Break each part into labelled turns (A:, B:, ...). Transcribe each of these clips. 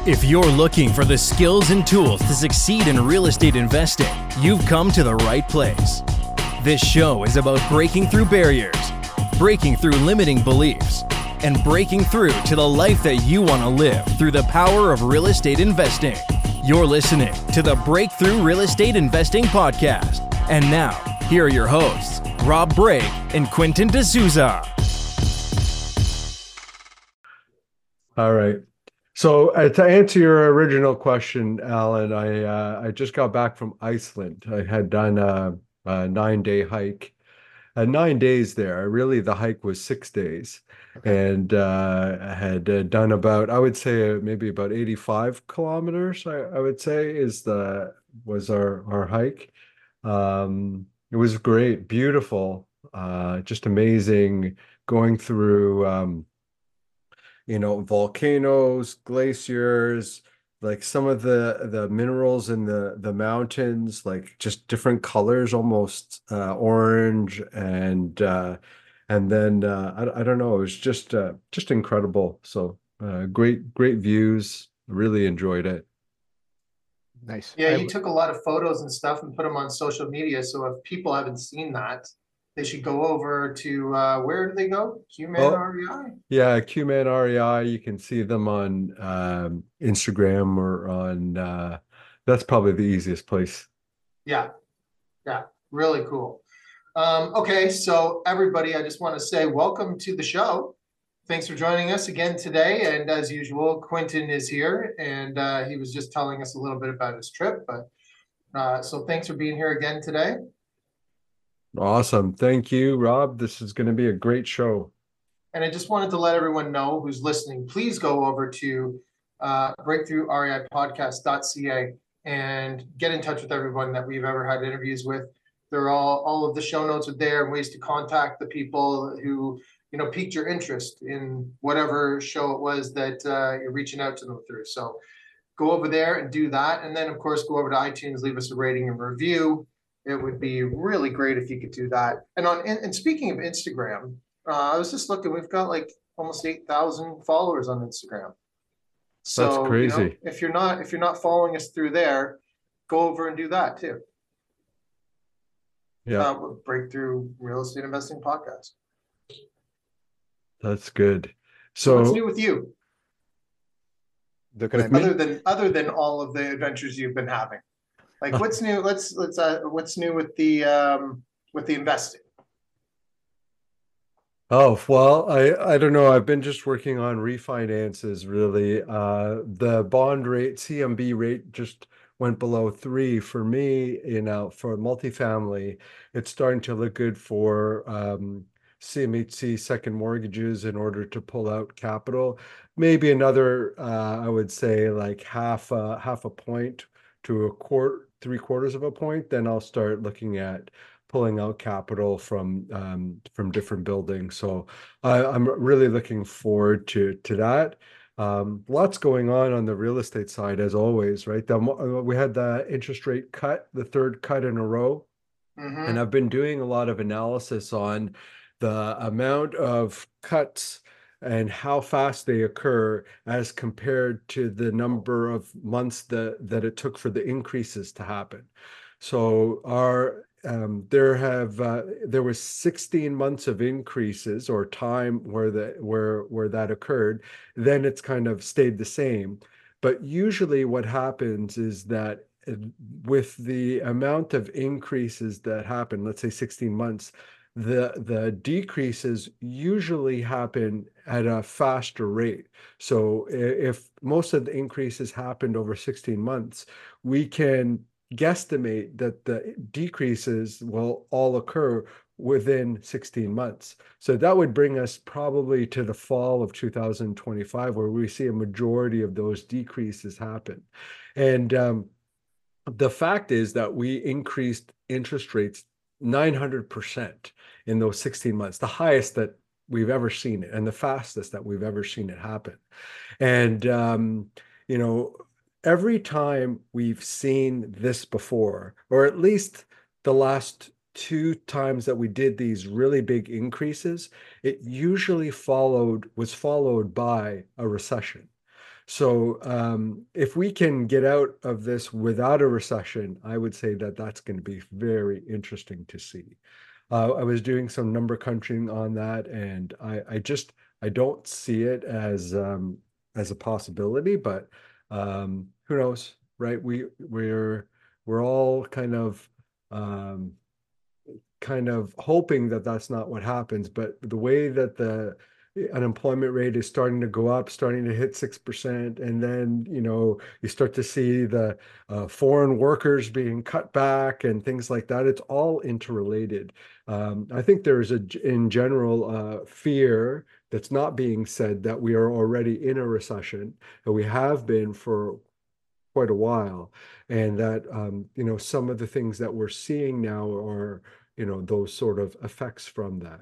A: If you're looking for the skills and tools to succeed in real estate investing, you've come to the right place. This show is about breaking through barriers, breaking through limiting beliefs, and breaking through to the life that you want to live through the power of real estate investing. You're listening to the Breakthrough Real Estate Investing Podcast. And now, here are your hosts, Rob Brake and Quentin D'Souza.
B: All right. So to answer your original question, Alan, I just got back from Iceland. I had done a 9-day hike. 9 days there. Really, the hike was 6 days, and I had done about, I would say, maybe about 85 kilometers. I would say was our hike. It was great, beautiful, just amazing going through. Volcanoes, glaciers, like some of the minerals in the mountains, like just different colors, almost orange, and then I don't know, it was just incredible. So great views. Really enjoyed it.
C: Nice.
D: Yeah, you took a lot of photos and stuff and put them on social media. So if people haven't seen that, they should go over to where do they go? QMan REI?
B: Yeah, QMan REI. You can see them on Instagram or on that's probably the easiest place.
D: Yeah, really cool. Okay, so everybody, I just want to say welcome to the show. Thanks for joining us again today. And as usual, Quentin is here, and he was just telling us a little bit about his trip. But so thanks for being here again today.
B: Awesome. Thank you, Rob. This is going to be a great show.
D: And I just wanted to let everyone know who's listening, please go over to breakthroughreipodcast.ca and get in touch with everyone that we've ever had interviews with. They're all of the show notes are there and ways to contact the people who, piqued your interest in whatever show it was that you're reaching out to them through. So go over there and do that. And then, of course, go over to iTunes, leave us a rating and review. It would be really great if you could do that. And speaking of Instagram, I was just looking, we've got like almost 8,000 followers on Instagram. So
B: that's crazy.
D: If you're not following us through there, go over and do that too.
B: Yeah.
D: Breakthrough Real Estate Investing Podcast.
B: That's good. So
D: what's new with you? Other than all of the adventures you've been having. Like what's new? What's new with the investing?
B: Oh, well, I don't know. I've been just working on refinances really. The bond rate, CMB rate, just went below 3 for me, for multifamily. It's starting to look good for CMHC second mortgages in order to pull out capital. Maybe another, I would say like half a point to a quarter, 3/4 of a point, then I'll start looking at pulling out capital from different buildings. So I'm really looking forward to that. Lots going on the real estate side as always, right? We had the interest rate cut, the third cut in a row, and I've been doing a lot of analysis on the amount of cuts and how fast they occur as compared to the number of months that it took for the increases to happen. So there was 16 months of increases or time where that occurred. Then it's kind of stayed the same. But usually what happens is that with the amount of increases that happen, let's say 16 months, the decreases usually happen at a faster rate. So if most of the increases happened over 16 months, we can guesstimate that the decreases will all occur within 16 months. So that would bring us probably to the fall of 2025, where we see a majority of those decreases happen. And the fact is that we increased interest rates 900% in those 16 months, the highest that we've ever seen it and the fastest that we've ever seen it happen. And, every time we've seen this before, or at least the last 2 times that we did these really big increases, it usually was followed by a recession. So if we can get out of this without a recession, I would say that that's going to be very interesting to see. I was doing some number crunching on that, and I don't see it as a possibility, but who knows, right? We're all kind of hoping that that's not what happens, but the way that the unemployment rate is starting to go up, starting to hit 6%, and then you start to see the foreign workers being cut back and things like that. It's all interrelated. I think there is in general fear that's not being said that we are already in a recession, and we have been for quite a while, and that some of the things that we're seeing now are those sort of effects from that.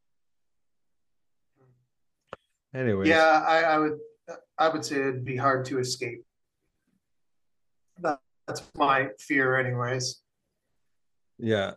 B: Anyways.
D: Yeah, I would say it'd be hard to escape. That's my fear anyways.
B: Yeah.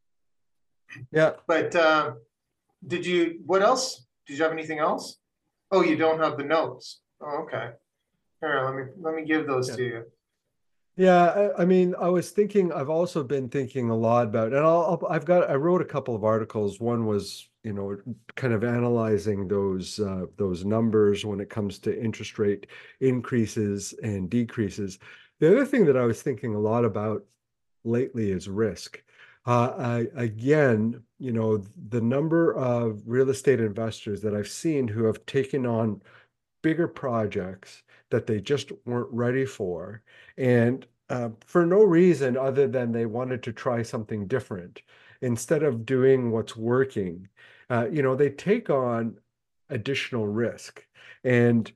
D: But what else? Did you have anything else? Oh, you don't have the notes. Oh, okay. Here, let me give those to you.
B: Yeah, I mean, I've also been thinking a lot about, and I wrote a couple of articles. One was, kind of analyzing those numbers when it comes to interest rate increases and decreases. The other thing that I was thinking a lot about lately is risk. Again, the number of real estate investors that I've seen who have taken on bigger projects that they just weren't ready for, and for no reason other than they wanted to try something different. Instead of doing what's working, they take on additional risk. And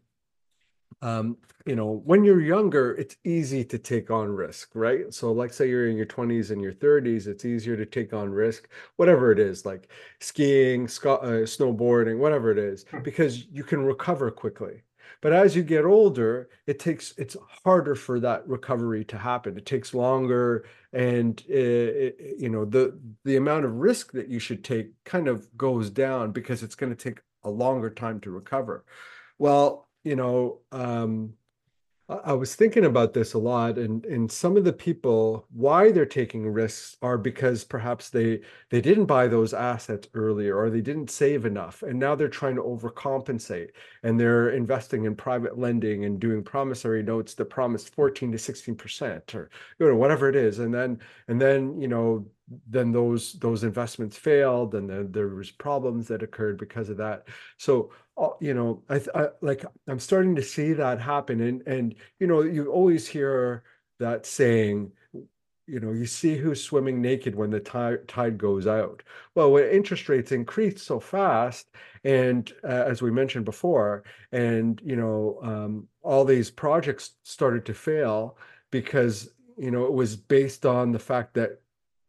B: when you're younger, it's easy to take on risk, right? So like say you're in your 20s and your 30s, it's easier to take on risk, whatever it is, like skiing, snowboarding, whatever it is, because you can recover quickly. But as you get older, it's harder for that recovery to happen. It takes longer, and the amount of risk that you should take kind of goes down because it's going to take a longer time to recover. Well, I was thinking about this a lot, and some of the people, why they're taking risks are because perhaps they didn't buy those assets earlier, or they didn't save enough, and now they're trying to overcompensate, and they're investing in private lending and doing promissory notes that promise 14 to 16%, or whatever it is, and then then those investments failed, and then there was problems that occurred because of that. So I'm starting to see that happen, and you always hear that saying, you see who's swimming naked when the tide goes out. Well, when interest rates increased so fast, and as we mentioned before, and all these projects started to fail because it was based on the fact that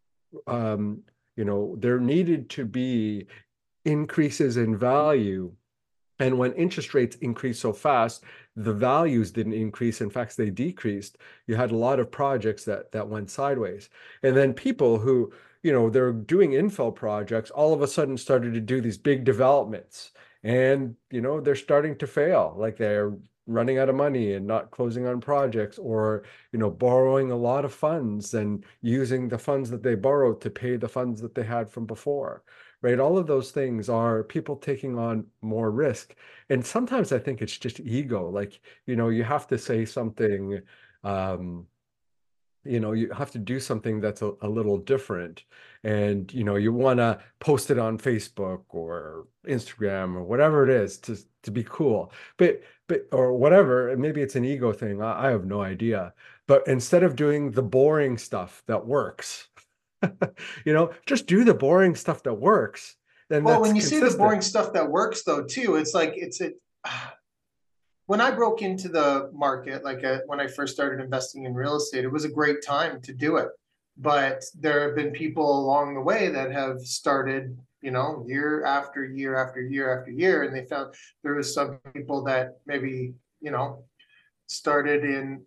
B: there needed to be increases in value. And when interest rates increased so fast, the values didn't increase. In fact, they decreased. You had a lot of projects that went sideways. And then people who, they're doing infill projects, all of a sudden started to do these big developments. And, they're starting to fail. Like they're running out of money and not closing on projects, or, borrowing a lot of funds and using the funds that they borrowed to pay the funds that they had from before. Right? All of those things are people taking on more risk. And sometimes I think it's just ego. Like, you have to say something, you have to do something that's a little different. And, you want to post it on Facebook or Instagram or whatever it is to be cool. But or whatever, and maybe it's an ego thing. I have no idea. But instead of doing the boring stuff that works, just do the boring stuff that works. Then
D: well, when you see the boring stuff that works, though, too, it's like when I broke into the market, like when I first started investing in real estate, it was a great time to do it. But there have been people along the way that have started, year after year after year after year, and they found there was some people that maybe, started in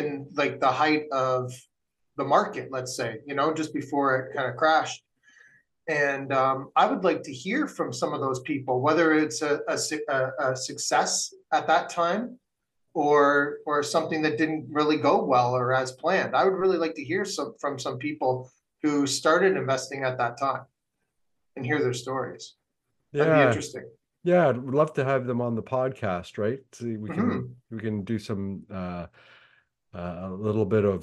D: like the height of the market, let's say, just before it kind of crashed. And I would like to hear from some of those people, whether it's a success at that time or something that didn't really go well or as planned. I would really like to hear from some people who started investing at that time and hear their stories. That'd be
B: Yeah.
D: interesting.
B: Yeah, I'd love to have them on the podcast, right? See,
D: Mhm.
B: we can do some a little bit of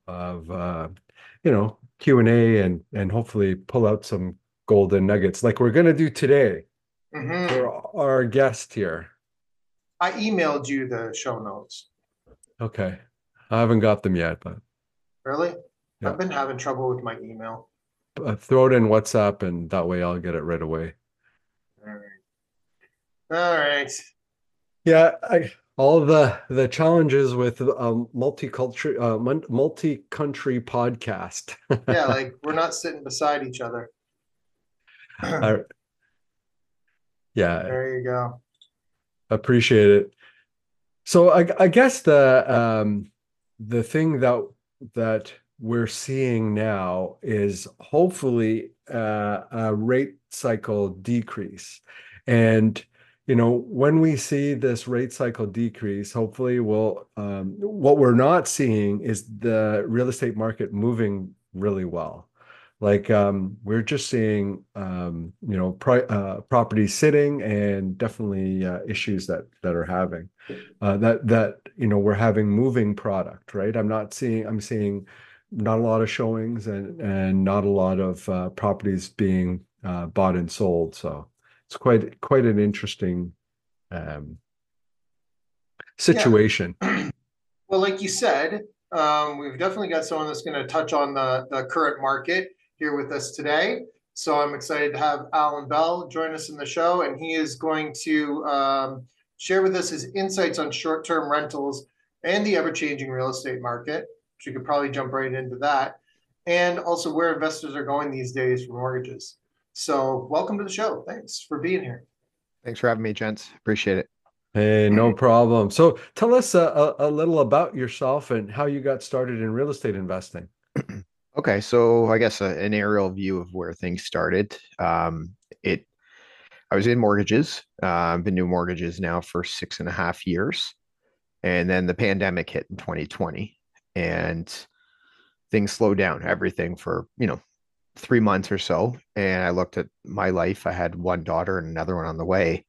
B: Q&A and hopefully pull out some golden nuggets like we're gonna do today
D: Mhm.
B: for our guest here.
D: I emailed you the show notes.
B: Okay. I haven't got them yet, but
D: Really?
B: Yeah.
D: I've been having trouble with my email.
B: throw it in WhatsApp and that way I'll get it right away.
D: All right. All right.
B: Yeah, all the challenges with multi-country podcast.
D: Yeah, like we're not sitting beside each other.
B: I, yeah,
D: There you go.
B: appreciate it. So I guess the thing that we're seeing now is hopefully a rate cycle decrease. And when we see this rate cycle decrease, hopefully what we're not seeing is the real estate market moving really well. Like we're just seeing properties sitting and definitely issues that are having that we're having moving product, right? I'm seeing not a lot of showings and not a lot of properties being bought and sold. So it's quite an interesting situation.
D: Well, like you said, we've definitely got someone that's going to touch on the current market here with us today. So I'm excited to have Alan Bell join us in the show, and he is going to share with us his insights on short-term rentals and the ever-changing real estate market, which you could probably jump right into that, and also where investors are going these days for mortgages. So welcome to the show. Thanks for being here.
C: Thanks for having me, gents. Appreciate it.
B: Hey, no problem. So tell us a little about yourself and how you got started in real estate investing.
C: Okay, so I guess an aerial view of where things started. I was in mortgages. I've been doing mortgages now for 6.5 years, and then the pandemic hit in 2020, and things slowed down everything for 3 months or so. And I looked at my life. I had one daughter and another one on the way,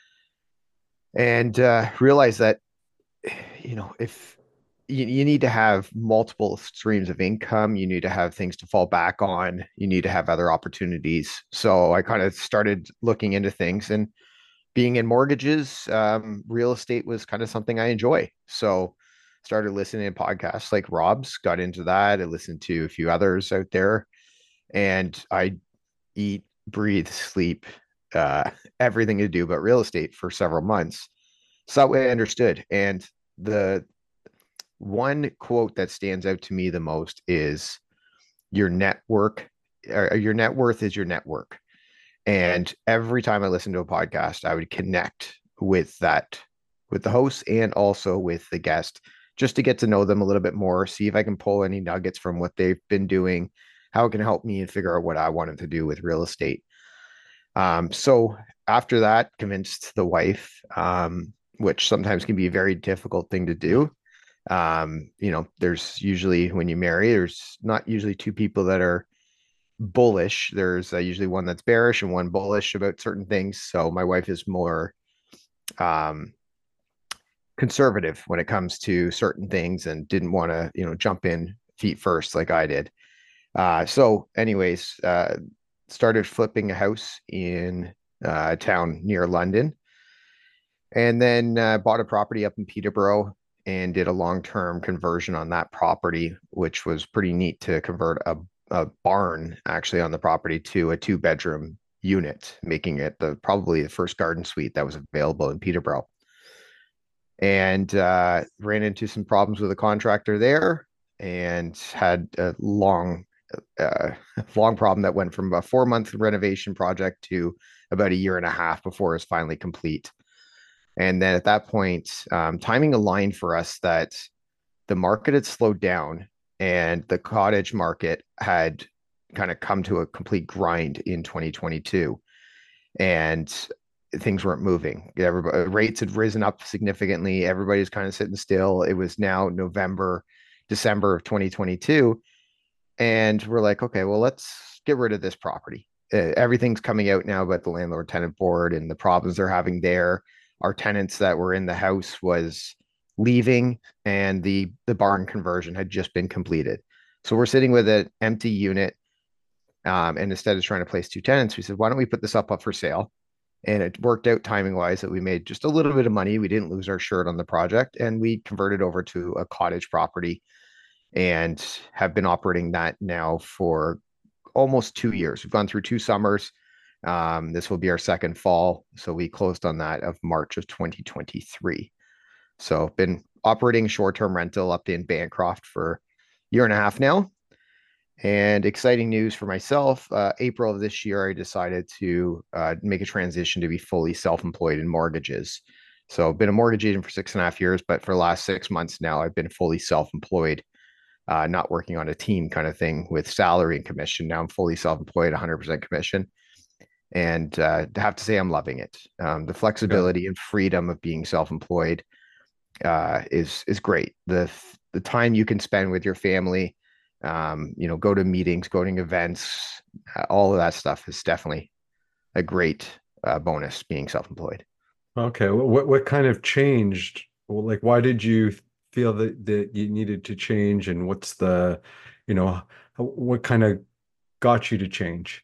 C: and realized that if you need to have multiple streams of income, you need to have things to fall back on, you need to have other opportunities. So I kind of started looking into things, and being in mortgages, real estate was kind of something I enjoy. So started listening to podcasts like Rob's, got into that. I listened to a few others out there, and I eat, breathe, sleep, everything to do but real estate for several months. So that way I understood. And the one quote that stands out to me the most is your network, or your net worth is your network. And every time I listened to a podcast, I would connect with the host and also with the guest, just to get to know them a little bit more, see if I can pull any nuggets from what they've been doing, how it can help me and figure out what I wanted to do with real estate. So after that, convinced the wife, which sometimes can be a very difficult thing to do. There's usually, when you marry, there's not usually two people that are bullish. There's usually one that's bearish and one bullish about certain things. So my wife is more conservative when it comes to certain things and didn't want to, jump in feet first like I did. So anyways, started flipping a house in a town near London, and then bought a property up in Peterborough and did a long-term conversion on that property, which was pretty neat to convert a barn actually on the property to a 2-bedroom unit, making it probably the first garden suite that was available in Peterborough. And ran into some problems with a contractor there, and had a long problem that went from a 4-month renovation project to about 1.5 years before it was finally complete. And then at that point, timing aligned for us that the market had slowed down and the cottage market had kind of come to a complete grind in 2022, and things weren't moving. Everybody, rates had risen up significantly. Everybody's kind of sitting still. It was now November, December of 2022. And we're like, okay, well, let's get rid of this property. Everything's coming out now about the landlord tenant board and the problems they're having there. Our tenants that were in the house was leaving, and the barn conversion had just been completed. So we're sitting with an empty unit. And instead of trying to place two tenants, we said, why don't we put this up for sale? And it worked out timing wise that we made just a little bit of money. We didn't lose our shirt on the project, and we converted over to a cottage property and have been operating that now for almost 2 years. We've gone through 2 summers. This will be our second fall. So we closed on that of March of 2023. So been operating short-term rental up in Bancroft for a year and a half now. And exciting news for myself, April of this year, I decided to make a transition to be fully self-employed in mortgages. So I've been a mortgage agent for 6.5 years, but for the last 6 months now, I've been fully self-employed, not working on a team kind of thing with salary and commission. Now I'm fully self-employed, 100% commission. And I have to say I'm loving it. The flexibility and freedom of being self-employed is great. The time you can spend with your family, go to meetings, go to events, all of that stuff is definitely a great bonus being self-employed.
B: Okay. What kind of changed? Well, like, why did you feel that you needed to change, and what's the, what kind of got you to change?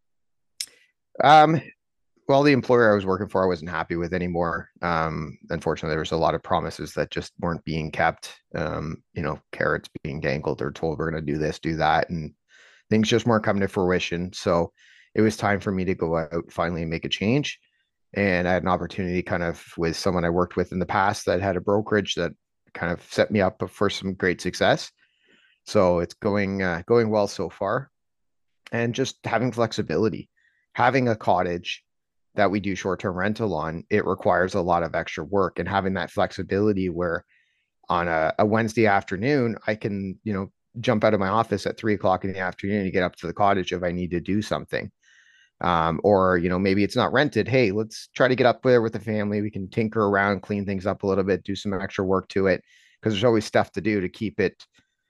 C: Well, the employer I was working for, I wasn't happy with anymore. Unfortunately, there was a lot of promises that just weren't being kept. Carrots being dangled or told we're going to do this, do that, and things just weren't coming to fruition. So it was time for me to go out finally and make a change. And I had an opportunity kind of with someone I worked with in the past that had a brokerage that kind of set me up for some great success. So it's going well so far. And just having flexibility, having a cottage that we do short-term rental on, it requires a lot of extra work, and having that flexibility where on a Wednesday afternoon, I can, jump out of my office at 3 o'clock in the afternoon and get up to the cottage if I need to do something. Or, maybe it's not rented. Hey, let's try to get up there with the family. We can tinker around, clean things up a little bit, do some extra work to it, because there's always stuff to do to keep it,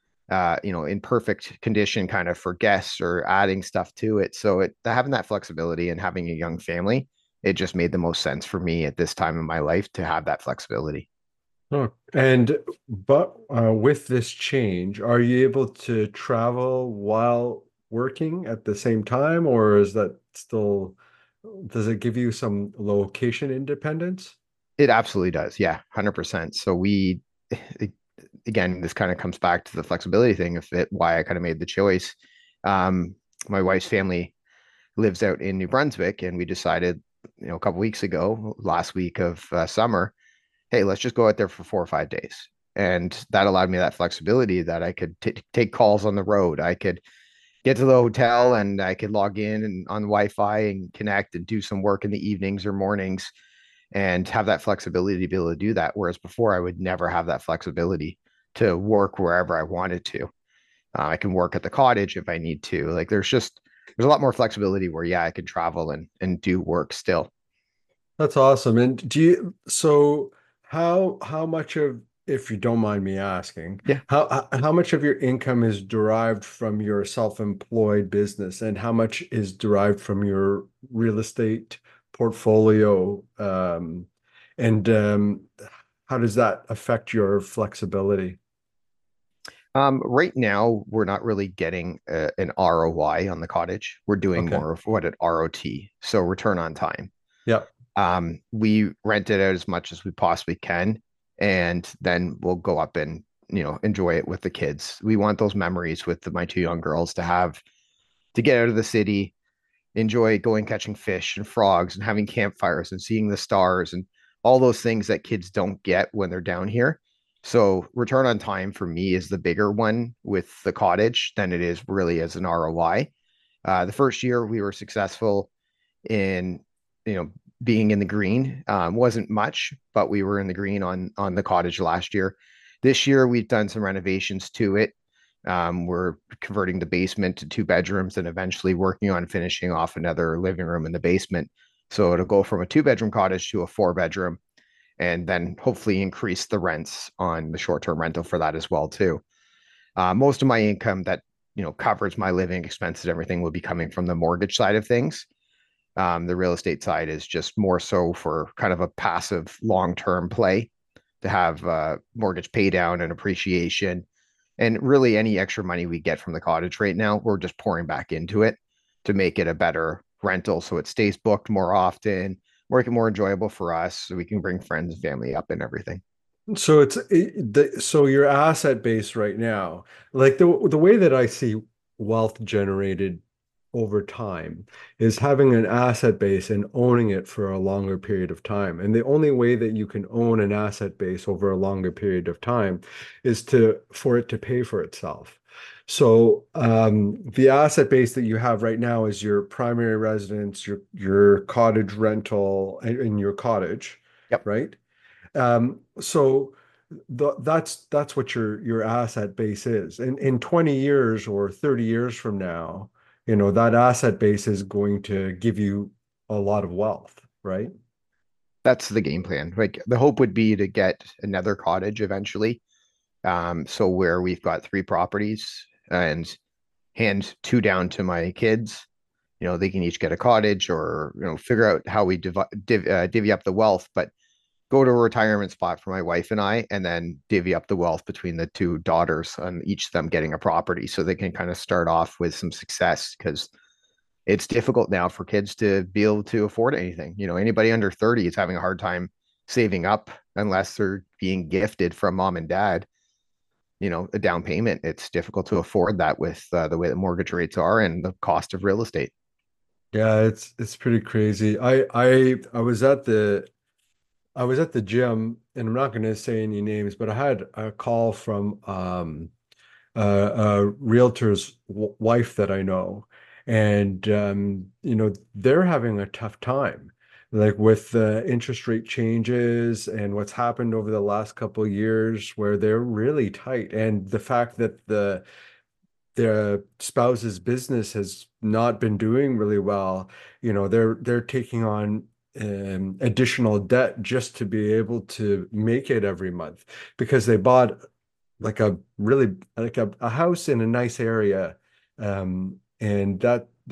C: in perfect condition kind of for guests, or adding stuff to it. So having that flexibility and having a young family, it just made the most sense for me at this time in my life to have that flexibility.
B: Oh, but with this change, are you able to travel while working at the same time, or is that still, does it give you some location independence?
C: It absolutely does. Yeah, 100%. So again, this kind of comes back to the flexibility thing of it, why I kind of made the choice. My wife's family lives out in New Brunswick, and we decided, a couple weeks ago, last week of summer, hey, let's just go out there for 4 or 5 days. And that allowed me that flexibility that I could take calls on the road. I could get to the hotel and I could log in and on Wi-Fi and connect and do some work in the evenings or mornings, and have that flexibility to be able to do that. Whereas before, I would never have that flexibility to work wherever I wanted to. I can work at the cottage if I need to. Like there's a lot more flexibility where, yeah, I can travel and do work still.
B: That's awesome. And so how much of, if you don't mind me asking,
C: Yeah.
B: how much of your income is derived from your self-employed business, and how much is derived from your real estate portfolio? And how does that affect your flexibility?
C: Right now, we're not really getting an ROI on the cottage. We're doing
B: Okay.
C: more of what at ROT, so return on time.
B: Yeah.
C: We rent it out as much as we possibly can, and then we'll go up and enjoy it with the kids. We want those memories with my 2 young girls to get out of the city, enjoy going catching fish and frogs and having campfires and seeing the stars and all those things that kids don't get when they're down here. So return on time for me is the bigger one with the cottage than it is really as an ROI. The first year we were successful in, being in the green. Wasn't much, but we were in the green on the cottage last year. This year we've done some renovations to it. We're converting the basement to 2 bedrooms and eventually working on finishing off another living room in the basement. So it'll go from a 2 bedroom cottage to a 4 bedroom, and then hopefully increase the rents on the short-term rental for that as well too. Most of my income that covers my living expenses, everything will be coming from the mortgage side of things. The real estate side is just more so for kind of a passive long-term play to have mortgage pay down and appreciation. And really, any extra money we get from the cottage right now, we're just pouring back into it to make it a better rental so it stays booked more often, make it more enjoyable for us so we can bring friends and family up and everything.
B: So so your asset base right now, like the way that I see wealth generated over time is having an asset base and owning it for a longer period of time. And the only way that you can own an asset base over a longer period of time is for it to pay for itself. So the asset base that you have right now is your primary residence, your cottage rental, and your cottage,
C: Yep.
B: right? So that's what your asset base is. And in 20 years or 30 years from now, that asset base is going to give you a lot of wealth, right?
C: That's the game plan. Like the hope would be to get another cottage eventually. So where we've got 3 properties and hand 2 down to my kids, they can each get a cottage or, figure out how we divvy up the wealth, but go to a retirement spot for my wife and I, and then divvy up the wealth between the 2 daughters and each of them getting a property so they can kind of start off with some success because it's difficult now for kids to be able to afford anything. Anybody under 30 is having a hard time saving up unless they're being gifted from mom and dad, a down payment. It's difficult to afford that with the way that mortgage rates are and the cost of real estate.
B: Yeah, it's pretty crazy. I was at the gym, and I'm not going to say any names, but I had a call from a realtor's wife that I know, and they're having a tough time, like with the interest rate changes and what's happened over the last couple of years, where they're really tight, and the fact that their spouse's business has not been doing really well, they're taking on additional debt just to be able to make it every month because they bought like a house in a nice area, and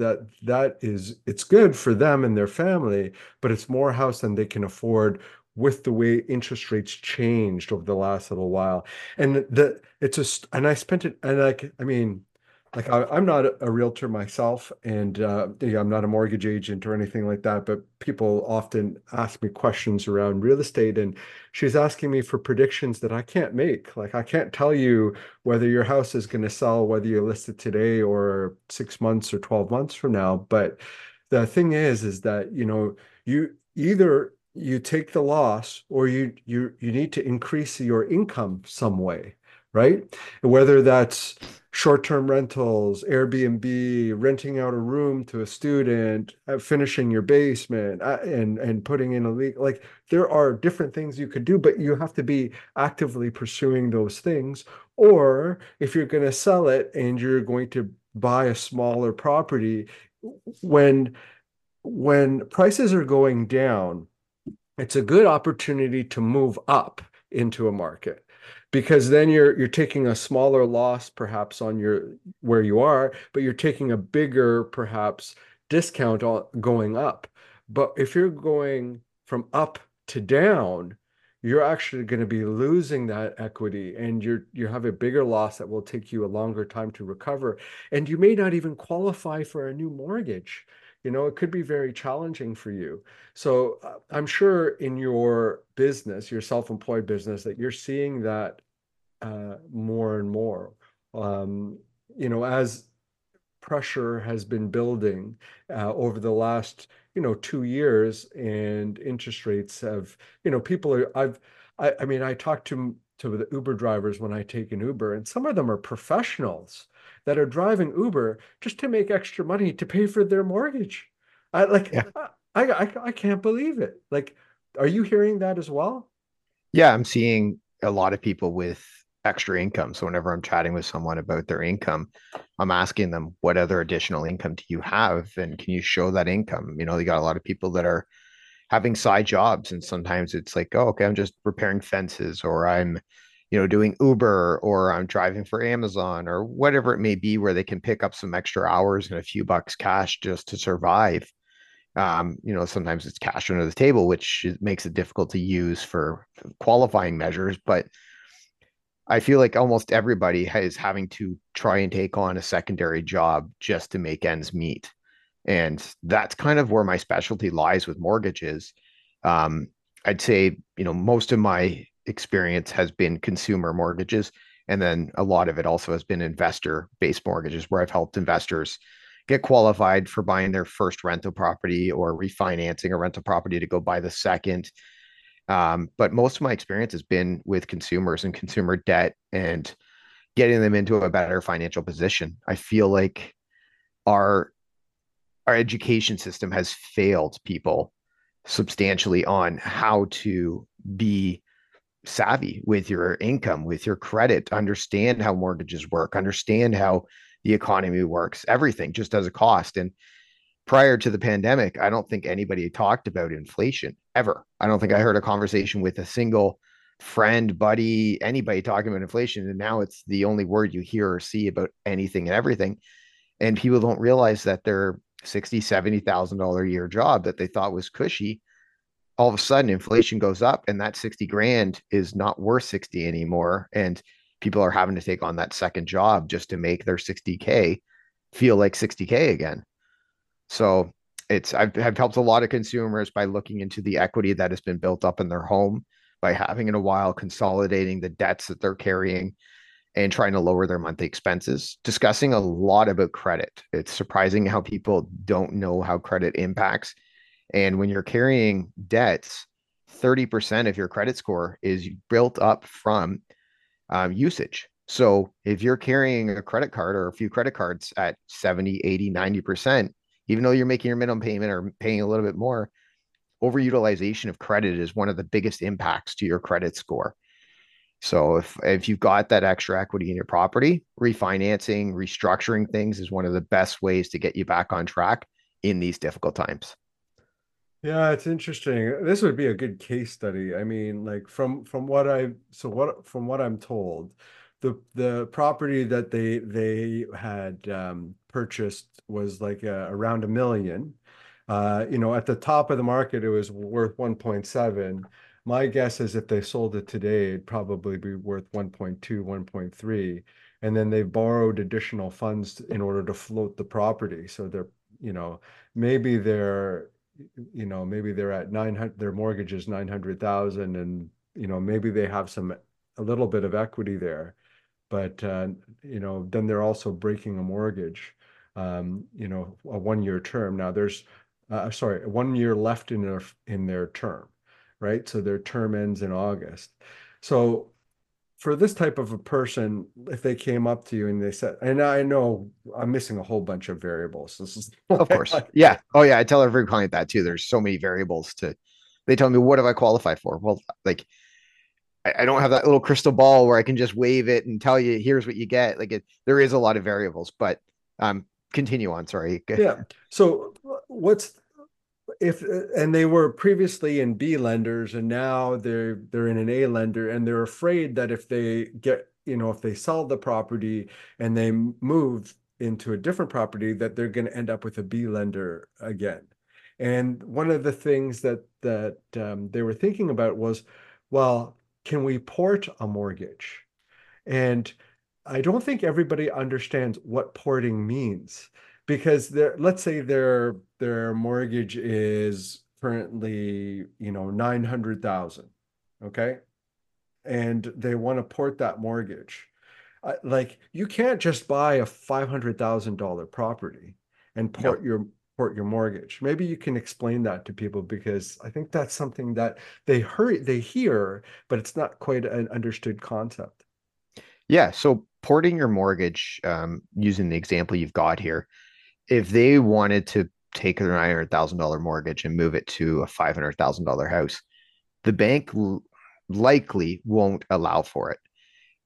B: it's good for them and their family, but it's more house than they can afford with the way interest rates changed over the last little while. And I spent it, and like, I mean, like I'm not a realtor myself, and I'm not a mortgage agent or anything like that, but people often ask me questions around real estate, and she's asking me for predictions that I can't make. Like I can't tell you whether your house is going to sell, whether you list it today or 6 months or 12 months from now. But the thing is that, you either you take the loss or you need to increase your income some way, right? Whether that's short-term rentals, Airbnb, renting out a room to a student, finishing your basement, and putting in a leak. Like there are different things you could do, but you have to be actively pursuing those things. Or if you're going to sell it and you're going to buy a smaller property, when prices are going down, it's a good opportunity to move up into a market, because then you're taking a smaller loss perhaps on your where you are, but you're taking a bigger perhaps discount on going up. But if you're going from up to down, you're actually going to be losing that equity, and you have a bigger loss that will take you a longer time to recover, and you may not even qualify for a new mortgage. It could be very challenging for you. So I'm sure in your business, your self-employed business, that you're seeing that more and more. As pressure has been building over the last 2 years, and interest rates have, people are I mean, I talk to the Uber drivers when I take an Uber, and some of them are professionals that are driving Uber just to make extra money to pay for their mortgage. I like
C: Yeah.
B: I can't believe it. Like, are you hearing that as well?
C: Yeah, I'm seeing a lot of people with extra income. So whenever I'm chatting with someone about their income, I'm asking them, what other additional income do you have? And can you show that income? You know, you got a lot of people that are having side jobs, and sometimes it's like, oh, okay, I'm just repairing fences, or I'm, you know, doing Uber, or I'm driving for Amazon, or whatever it may be, where they can pick up some extra hours and a few bucks cash just to survive. You know, sometimes it's cash under the table, which makes it difficult to use for qualifying measures. But I feel like almost everybody is having to try and take on a secondary job just to make ends meet. And that's kind of where my specialty lies with mortgages. Um, I'd say, you know, most of my experience has been consumer mortgages. And then a lot of it also has been investor based mortgages, where I've helped investors get qualified for buying their first rental property or refinancing a rental property to go buy the second. But most of my experience has been with consumers and consumer debt and getting them into a better financial position. I feel like our our education system has failed people substantially on how to be savvy with your income, with your credit, understand how mortgages work, understand how the economy works, everything just as a cost. And prior to the pandemic, I don't think anybody talked about inflation ever. I don't think I heard a conversation with a single friend, buddy, anybody talking about inflation. And now it's the only word you hear or see about anything and everything. And people don't realize that their 60, $70,000 a year job that they thought was cushy, all of a sudden inflation goes up and that 60 grand is not worth 60 anymore. And people are having to take on that second job just to make their 60K feel like 60K again. So I've helped a lot of consumers by looking into the equity that has been built up in their home, by having it a while, consolidating the debts that they're carrying and trying to lower their monthly expenses, discussing a lot about credit. It's surprising how people don't know how credit impacts. And when you're carrying debts, 30% of your credit score is built up from usage. So if you're carrying a credit card or a few credit cards at 70, 80, 90%, even though you're making your minimum payment or paying a little bit more, overutilization of credit is one of the biggest impacts to your credit score. So if you've got that extra equity in your property, refinancing, restructuring things is one of the best ways to get you back on track in these difficult times.
B: Yeah, it's interesting. This would be a good case study. I mean, like from what from what I'm told, the property that they had purchased was like around a million. You know, at the top of the market, it was worth 1.7. My guess is if they sold it today, it'd probably be worth 1.2, 1.3. And then they borrowed additional funds in order to float the property. So they're, you know, maybe they're maybe they're at 900, their mortgage is 900,000, and, you know, maybe they have a little bit of equity there, but, you know, then they're also breaking a mortgage, you know, a 1 year term. Now there's, sorry, 1 year left in their term, right? So their term ends in August. So for this type of a person, if they came up to you and they said, and I know I'm missing a whole bunch of variables. This is
C: Of course. Yeah. Oh, yeah. I tell every client that too. There's so many variables they tell me, what have I qualified for? Well, like, I don't have that little crystal ball where I can just wave it and tell you, here's what you get. There is a lot of variables, but continue on. Sorry.
B: Yeah. So what's if and they were previously in B lenders and now they're in an A lender, and they're afraid that if they get, you know, if they sell the property and they move into a different property, that they're going to end up with a B lender again. And one of the things that they were thinking about was, well, can we port a mortgage? And I don't think everybody understands what porting means, because let's say their mortgage is currently, you know, 900,000, okay? And they want to port that mortgage. Like, you can't just buy a $500,000 property and port your mortgage. Maybe you can explain that to people, because I think that's something that they hear, but it's not quite an understood concept.
C: Yeah. So porting your mortgage, using the example you've got here, if they wanted to take their $900,000 mortgage and move it to a $500,000 house, the bank likely won't allow for it.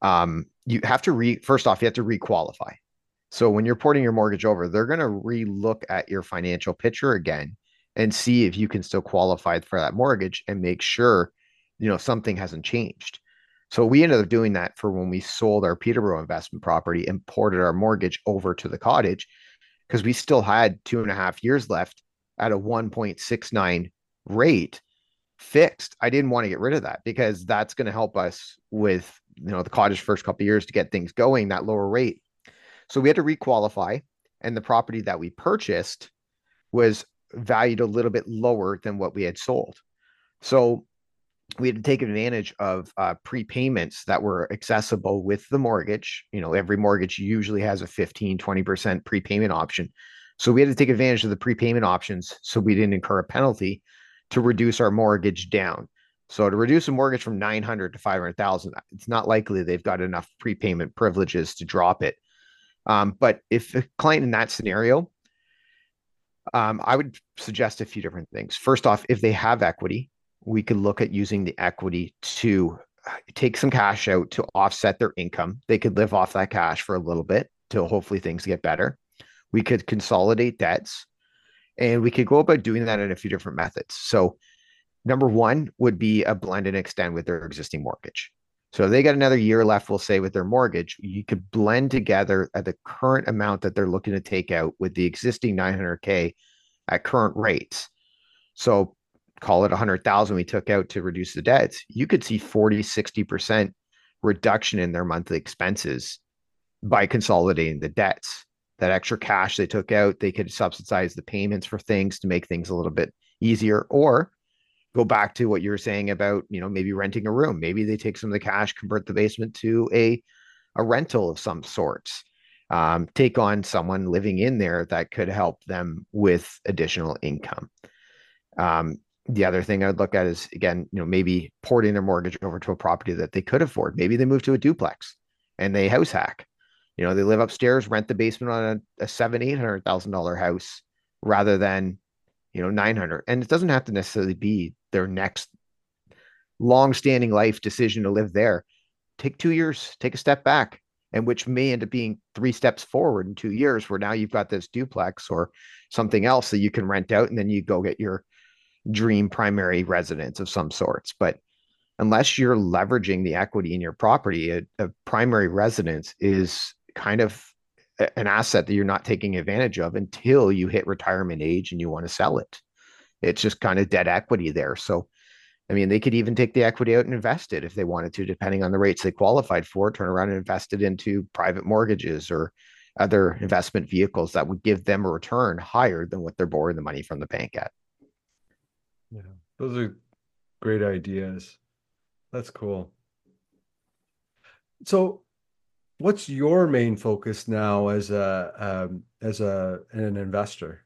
C: You have to first off, you have to requalify. So when you're porting your mortgage over, they're going to re-look at your financial picture again and see if you can still qualify for that mortgage and make sure, something hasn't changed. So we ended up doing that for when we sold our Peterborough investment property and ported our mortgage over to the cottage because we still had 2.5 years left at a 1.69 rate fixed. I didn't want to get rid of that because that's going to help us with, the cottage first couple of years to get things going, that lower rate. So we had to requalify, and the property that we purchased was valued a little bit lower than what we had sold. So we had to take advantage of prepayments that were accessible with the mortgage. Every mortgage usually has a 15-20% prepayment option. So we had to take advantage of the prepayment options so we didn't incur a penalty to reduce our mortgage down. So to reduce a mortgage from 900 to 500,000, it's not likely they've got enough prepayment privileges to drop it. But if a client in that scenario, I would suggest a few different things. First off, if they have equity, we could look at using the equity to take some cash out to offset their income. They could live off that cash for a little bit till hopefully things get better. We could consolidate debts, and we could go about doing that in a few different methods. So number one would be a blend and extend with their existing mortgage. So if they got another year left, we'll say, with their mortgage, you could blend together at the current amount that they're looking to take out with the existing 900K at current rates. So call it 100,000 we took out to reduce the debts. You could see 40-60% reduction in their monthly expenses by consolidating the debts. That extra cash they took out, they could subsidize the payments for things to make things a little bit easier, or go back to what you were saying about, maybe renting a room. Maybe they take some of the cash, convert the basement to a rental of some sorts. Take on someone living in there that could help them with additional income. The other thing I'd look at is, again, maybe porting their mortgage over to a property that they could afford. Maybe they move to a duplex and they house hack. They live upstairs, rent the basement on a $700,000-$800,000 house rather than, 900. And it doesn't have to necessarily be their next long-standing life decision to live there. Take 2 years, take a step back, and which may end up being 3 steps forward in 2 years, where now you've got this duplex or something else that you can rent out, and then you go get your dream primary residence of some sorts. But unless you're leveraging the equity in your property, a primary residence is kind of an asset that you're not taking advantage of until you hit retirement age and you want to sell it. It's just kind of dead equity there. So, I mean, they could even take the equity out and invest it if they wanted to, depending on the rates they qualified for, turn around and invest it into private mortgages or other investment vehicles that would give them a return higher than what they're borrowing the money from the bank at.
B: Yeah, those are great ideas. That's cool. So what's your main focus now as an investor?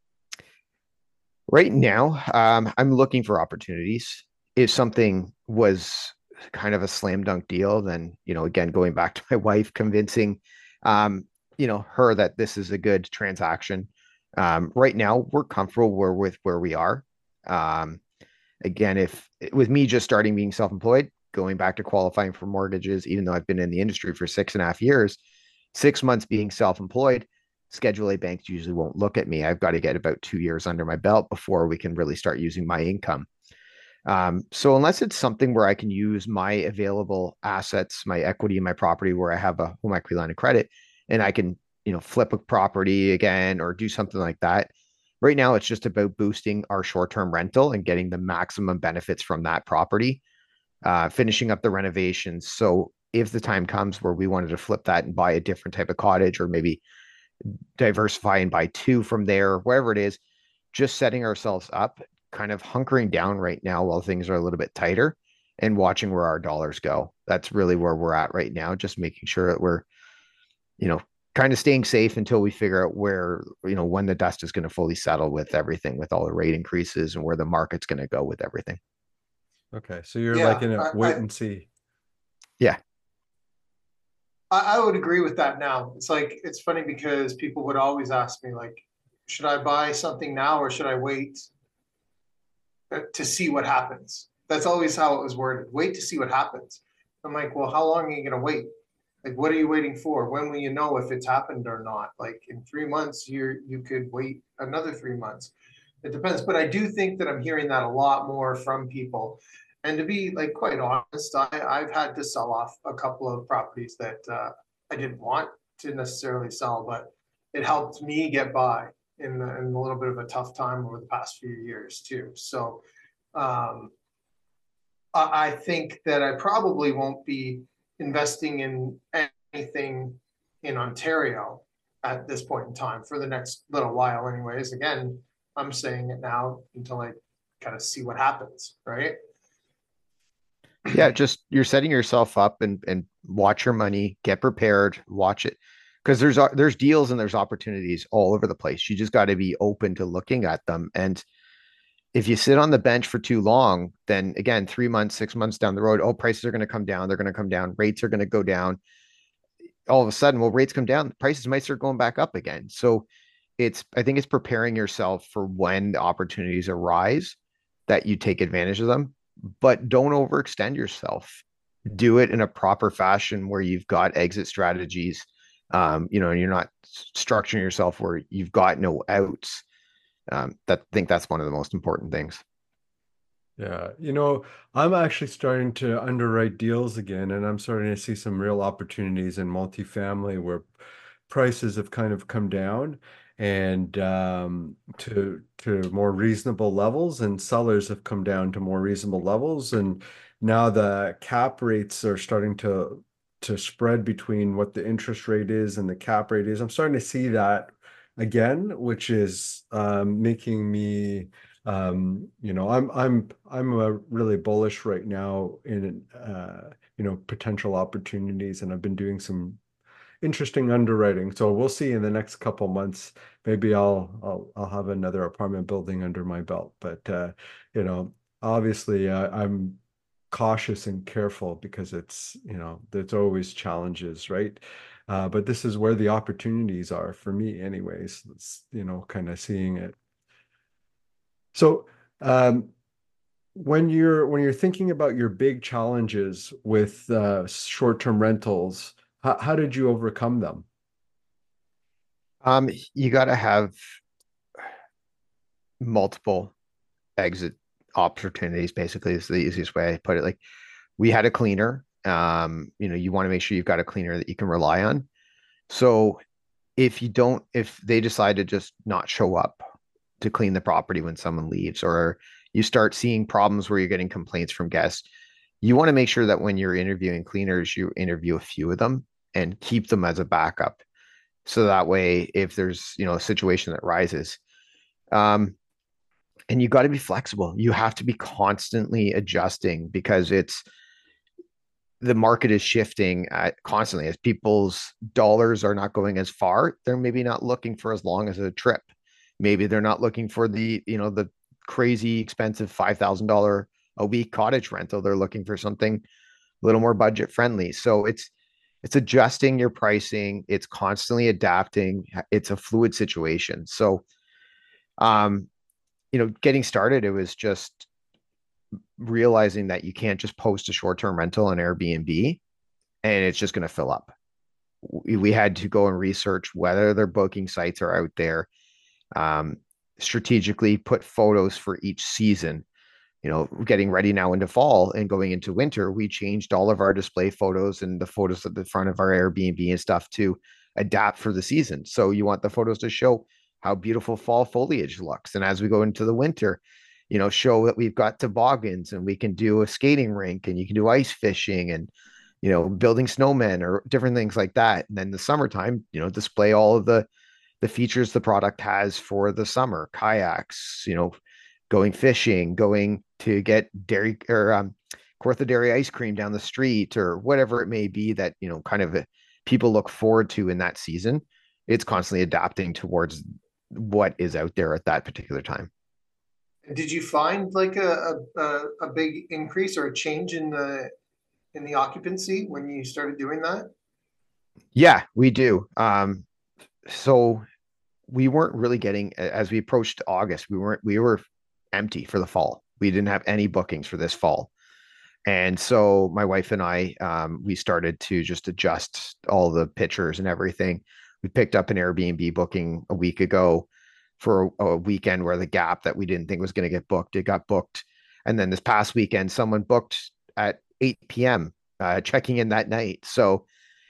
C: Right now, I'm looking for opportunities. If something was kind of a slam dunk deal, then, again, going back to my wife, convincing, her that this is a good transaction. Right now, we're comfortable with where we are. Again, if with me just starting being self-employed, going back to qualifying for mortgages, even though I've been in the industry for 6.5 years, 6 months being self-employed, Schedule A banks usually won't look at me. I've got to get about 2 years under my belt before we can really start using my income. So unless it's something where I can use my available assets, my equity in my property, where I have a home equity line of credit, and I can, flip a property again or do something like that. Right now, it's just about boosting our short-term rental and getting the maximum benefits from that property, finishing up the renovations. So if the time comes where we wanted to flip that and buy a different type of cottage, or maybe diversify and buy 2 from there, wherever it is, just setting ourselves up, kind of hunkering down right now while things are a little bit tighter and watching where our dollars go. That's really where we're at right now, just making sure that we're, kind of staying safe until we figure out where, when the dust is going to fully settle with everything, with all the rate increases and where the market's going to go with everything.
B: Okay. So you're like in a wait and see.
C: Yeah.
D: I would agree with that now. It's funny because people would always ask me, like, should I buy something now or should I wait to see what happens? That's always how it was worded. Wait to see what happens. I'm like, well, how long are you gonna wait? Like, what are you waiting for? When will you know if it's happened or not? Like in 3 months, you could wait another 3 months. It depends, but I do think that I'm hearing that a lot more from people. And to be like quite honest, I've had to sell off a couple of properties that I didn't want to necessarily sell, but it helped me get by in a little bit of a tough time over the past few years too. So um, I think that I probably won't be investing in anything in Ontario at this point in time for the next little while anyways. Again, I'm saying it now until I kind of see what happens, right?
C: Yeah, just you're setting yourself up and watch your money, get prepared, watch it. Because there's deals and there's opportunities all over the place. You just got to be open to looking at them. And if you sit on the bench for too long, then again, 3 months, 6 months down the road, oh, prices are going to come down. They're going to come down. Rates are going to go down. All of a sudden, well, rates come down, prices might start going back up again. So I think it's preparing yourself for when the opportunities arise that you take advantage of them, but don't overextend yourself. Do it in a proper fashion where you've got exit strategies, and you're not structuring yourself where you've got no outs. I think that's one of the most important things.
B: Yeah, I'm actually starting to underwrite deals again, and I'm starting to see some real opportunities in multifamily where prices have kind of come down and to more reasonable levels, and sellers have come down to more reasonable levels, and now the cap rates are starting to spread between what the interest rate is and the cap rate is. I'm starting to see that again, which is making me I'm really bullish right now in potential opportunities, and I've been doing some interesting underwriting. So we'll see in the next couple months. Maybe I'll have another apartment building under my belt. But obviously I'm cautious and careful because there's always challenges, right? But this is where the opportunities are for me anyways. It's, kind of seeing it. So, when you're thinking about your big challenges with short-term rentals, how did you overcome them?
C: You got to have multiple exit opportunities, basically, is the easiest way I put it. Like, we had a cleaner. You want to make sure you've got a cleaner that you can rely on. So if they decide to just not show up to clean the property when someone leaves, or you start seeing problems where you're getting complaints from guests, you want to make sure that when you're interviewing cleaners, you interview a few of them and keep them as a backup. So that way, if there's, a situation that rises, and you got to be flexible. You have to be constantly adjusting because the market is shifting constantly as people's dollars are not going as far. They're maybe not looking for as long as a trip. Maybe they're not looking for the crazy expensive $5,000 a week cottage rental. They're looking for something a little more budget friendly. So it's adjusting your pricing. It's constantly adapting. It's a fluid situation. So, getting started, it was just realizing that you can't just post a short-term rental on Airbnb and it's just going to fill up. We had to go and research whether their booking sites are out there, strategically put photos for each season. Getting ready now into fall and going into winter, we changed all of our display photos and the photos at the front of our Airbnb and stuff to adapt for the season. So you want the photos to show how beautiful fall foliage looks. And as we go into the winter, show that we've got toboggans and we can do a skating rink and you can do ice fishing and, building snowmen or different things like that. And then the summertime, display all of the features the product has for the summer: kayaks, going fishing, going to get dairy or Kawartha Dairy ice cream down the street, or whatever it may be that, kind of people look forward to in that season. It's constantly adapting towards what is out there at that particular time.
D: Did you find like a big increase or a change in the occupancy when you started doing that?
C: Yeah, we do. So we weren't really getting, as we approached August, we were empty for the fall. We didn't have any bookings for this fall. And so my wife and I, we started to just adjust all the pictures and everything. We picked up an Airbnb booking a week ago for a weekend where the gap that we didn't think was going to get booked, it got booked. And then this past weekend, someone booked at 8 p.m., checking in that night. So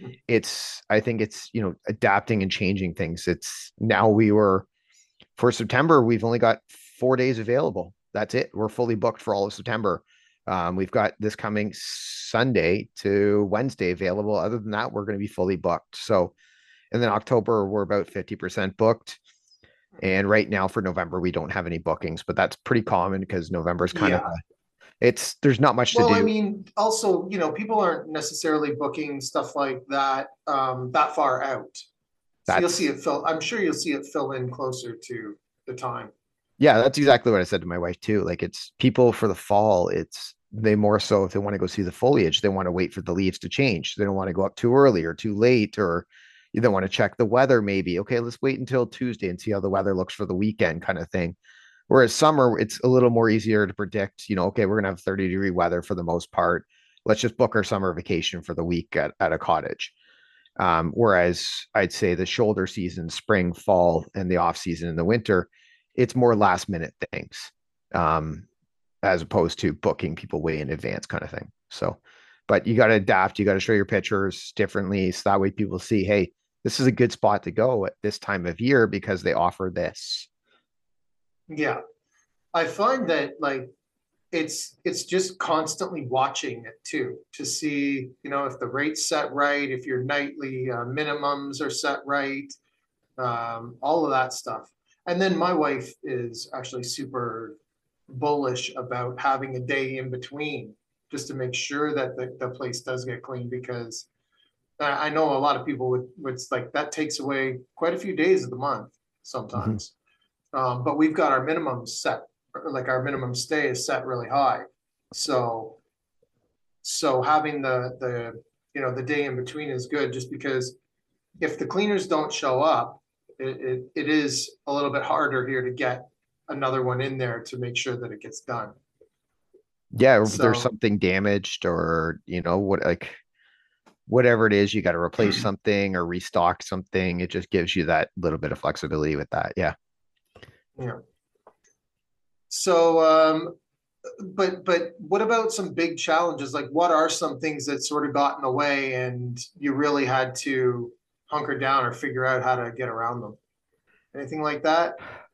C: I think it's, adapting and changing things. It's now for September, we've only got 4 days available. That's it. We're fully booked for all of September. We've got this coming Sunday to Wednesday available. Other than that, we're going to be fully booked. So, and then October, we're about 50% booked. And right now for November, we don't have any bookings, but that's pretty common because November is kind of, there's not much to do.
D: Well, I mean, also, people aren't necessarily booking stuff like that, that far out. So you'll see it I'm sure you'll see it fill in closer to the time.
C: Yeah, that's exactly what I said to my wife too. Like, it's people for the fall, they more so, if they want to go see the foliage, they want to wait for the leaves to change. They don't want to go up too early or too late, or you don't want to check the weather maybe. Okay, let's wait until Tuesday and see how the weather looks for the weekend, kind of thing. Whereas summer, it's a little more easier to predict, okay, we're gonna have 30-degree weather for the most part. Let's just book our summer vacation for the week at a cottage. Whereas I'd say the shoulder season, spring, fall, and the off season in the winter, it's more last minute things, as opposed to booking people way in advance kind of thing. So, but you got to adapt. You got to show your pictures differently. So that way people see, hey, this is a good spot to go at this time of year because they offer this.
D: Yeah. I find that it's just constantly watching it too, to see, if the rate's set right, if your nightly minimums are set right, all of that stuff. And then my wife is actually super bullish about having a day in between just to make sure that the place does get clean, because I know a lot of people would like that takes away quite a few days of the month sometimes. But we've got our minimum set, like our minimum stay is set really high. So having the day in between is good, just because if the cleaners don't show up, it is a little bit harder here to get another one in there to make sure that it gets done.
C: Yeah, if there's something damaged or, whatever it is, you got to replace something or restock something. It just gives you that little bit of flexibility with that. Yeah.
D: Yeah. So, but what about some big challenges? Like, what are some things that sort of got in the way and you really had to hunker down or figure out how to get around them? Anything like that?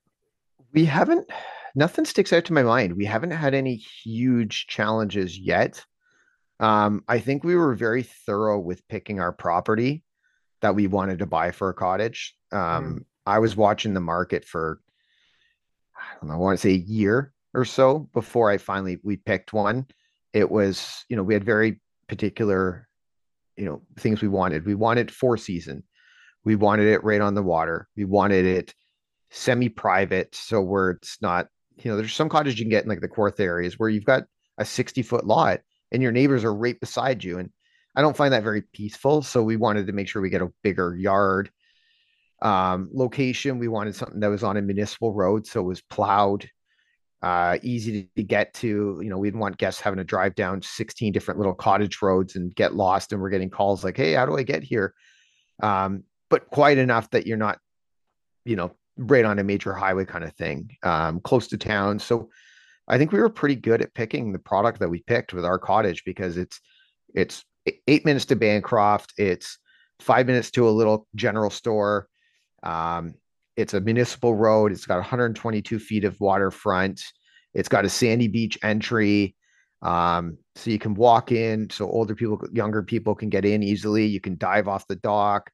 C: Nothing sticks out to my mind. We haven't had any huge challenges yet. I think we were very thorough with picking our property that we wanted to buy for a cottage. I was watching the market for, I don't know, I want to say a year or so before we picked one. It was, we had very particular, things we wanted. We wanted 4-season. We wanted it right on the water. We wanted it semi-private. So where it's not, there's some cottages you can get in like the Kawartha areas where you've got a 60-foot lot and your neighbors are right beside you. And I don't find that very peaceful. So we wanted to make sure we get a bigger yard. Location, we wanted something that was on a municipal road, so it was plowed, easy to get to. We didn't want guests having to drive down 16 different little cottage roads and get lost, and we're getting calls like, hey, how do I get here? But quiet enough that you're not, right on a major highway kind of thing, close to town. So I think we were pretty good at picking the product that we picked with our cottage, because it's 8 minutes to Bancroft. It's 5 minutes to a little general store. It's a municipal road. It's got 122 feet of waterfront. It's got a sandy beach entry. So you can walk in, so older people, younger people can get in easily. You can dive off the dock.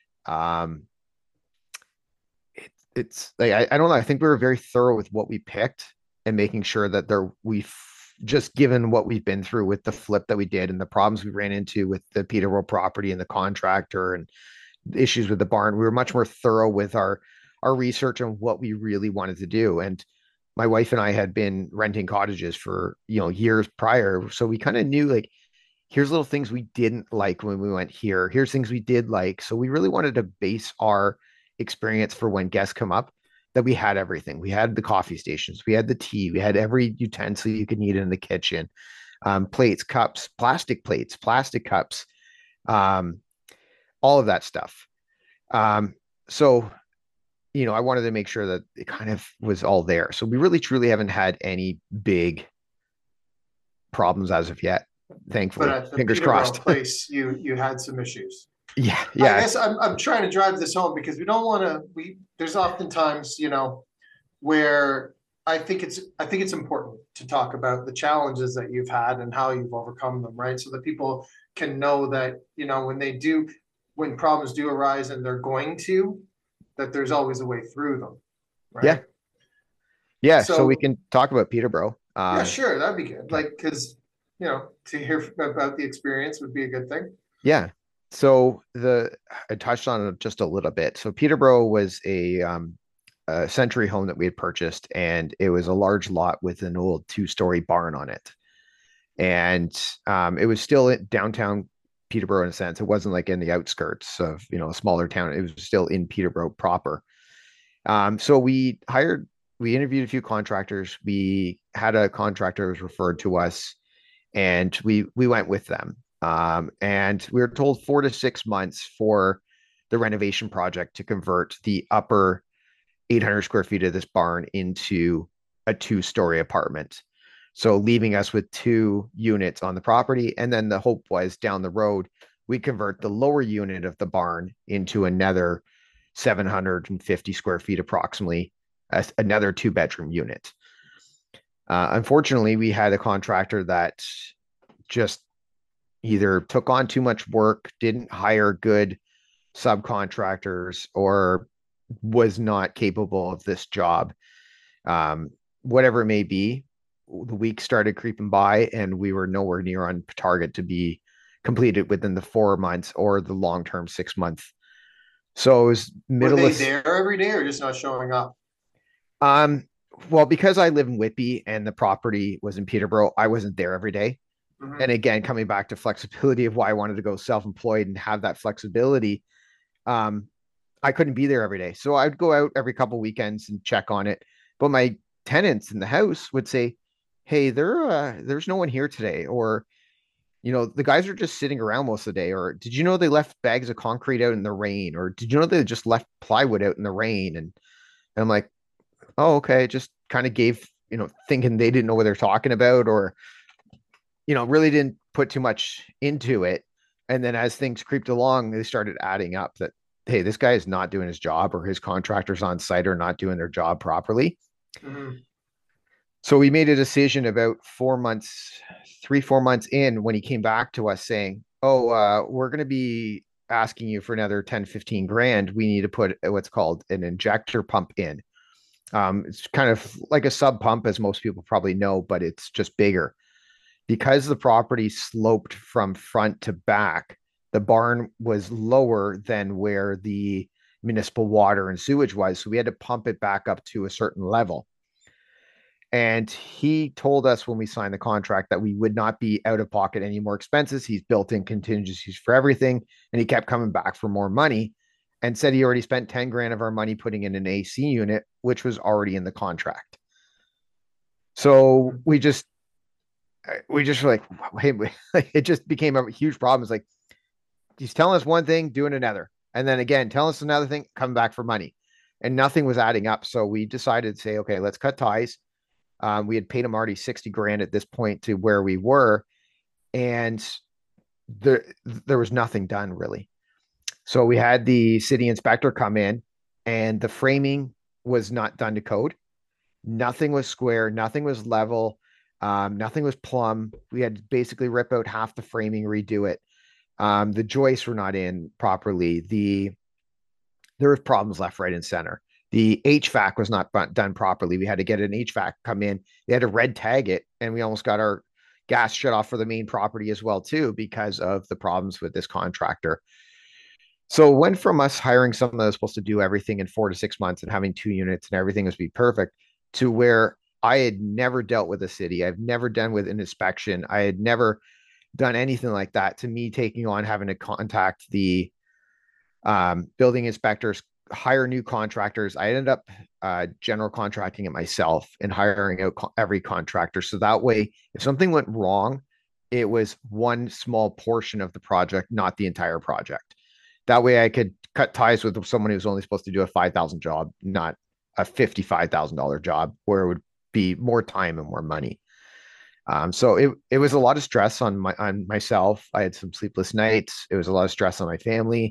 C: It's like, I don't know. I think we were very thorough with what we picked and making sure that we've just given what we've been through with the flip that we did and the problems we ran into with the Peterborough property and the contractor and issues with the barn. We were much more thorough with our research on what we really wanted to do. And my wife and I had been renting cottages for, years prior. So we kind of knew, like, here's little things we didn't like when we went here. Here's things we did like. So we really wanted to base our experience for when guests come up, that we had everything. We had the coffee stations, we had the tea, we had every utensil you could need in the kitchen. plates, cups, plastic plates, plastic cups, all of that stuff. So, I wanted to make sure that it kind of was all there. So we really truly haven't had any big problems as of yet, thankfully.
D: But at the
C: Fingers
D: Peterborough
C: crossed.
D: place, you had some issues.
C: Yeah,
D: I
C: yeah,
D: guess I'm trying to drive this home because we don't want to, there's oftentimes, where I think it's important to talk about the challenges that you've had and how you've overcome them, right? So that people can know that, when problems do arise and they're going to, that there's always a way through them, right?
C: yeah, yeah. So we
D: So,
C: can talk about Peterborough.
D: yeah, sure, that'd be good. Like, because, to hear about the experience would be a good thing.
C: Yeah. So I touched on it just a little bit. So Peterborough was a century home that we had purchased, and it was a large lot with an old 2-story barn on it. And it was still in downtown Peterborough in a sense. It wasn't like in the outskirts of, a smaller town. It was still in Peterborough proper. So we interviewed a few contractors. We had a contractor who was referred to us, and we went with them. And we were told 4 to 6 months for the renovation project to convert the upper 800 square feet of this barn into a 2-story apartment. So leaving us with 2 units on the property. And then the hope was down the road, we convert the lower unit of the barn into another 750 square feet, approximately, another 2-bedroom unit. Unfortunately, we had a contractor that just either took on too much work, didn't hire good subcontractors, or was not capable of this job. Whatever it may be, the weeks started creeping by and we were nowhere near on target to be completed within the 4 months or the long-term 6 month. So it was middle
D: Were
C: of
D: they there every day or just not showing up?
C: Well, because I live in Whitby and the property was in Peterborough, I wasn't there every day.
D: Mhm.
C: And again, coming back to flexibility of why I wanted to go self-employed and have that flexibility, I couldn't be there every day. So I'd go out every couple weekends and check on it. But my tenants in the house would say, "Hey, there's no one here today," or, the guys are just sitting around most of the day, or did you know they left bags of concrete out in the rain, or did you know they just left plywood out in the rain? And I'm like, oh, okay, just kind of gave, thinking they didn't know what they're talking about, or, really didn't put too much into it. And then as things creeped along, they started adding up that, hey, this guy is not doing his job, or his contractors on site are not doing their job properly.
D: Mhm.
C: So we made a decision about 4 months in, when he came back to us saying, oh, we're going to be asking you for another 10, 15 grand. We need to put what's called an injector pump in. It's kind of like a sub pump, as most people probably know, but it's just bigger. Because the property sloped from front to back, the barn was lower than where the municipal water and sewage was. So we had to pump it back up to a certain level. And he told us when we signed the contract that we would not be out of pocket any more expenses. He's built in contingencies for everything. And he kept coming back for more money and said he already spent 10 grand of our money putting in an AC unit, which was already in the contract. So we just were like, hey, it just became a huge problem. It's like, he's telling us one thing, doing another. And then again, telling us another thing, coming back for money. And nothing was adding up. So we decided to say, okay, let's cut ties. We had paid him already 60 grand at this point to where we were. And there was nothing done really. So we had the city inspector come in, and the framing was not done to code. Nothing was square. Nothing was level. Nothing was plumb. We had to basically rip out half the framing, redo it. The joists were not in properly. There was problems left, right, and center. The HVAC was not done properly. We had to get an HVAC come in. They had to red tag it, and we almost got our gas shut off for the main property as well too, because of the problems with this contractor. So it went from us hiring someone that was supposed to do everything in 4 to 6 months and having 2 units and everything was be perfect, to where I had never dealt with a city. I've never done with an inspection. I had never done anything like that, to me taking on having to contact the building inspectors, hire new contractors. I ended up general contracting it myself and hiring out every contractor. So that way, if something went wrong, it was one small portion of the project, not the entire project. That way I could cut ties with someone who's only supposed to do a 5,000 job, not a $55,000 job where it would be more time and more money. So it was a lot of stress on myself. I had some sleepless nights. It was a lot of stress on my family.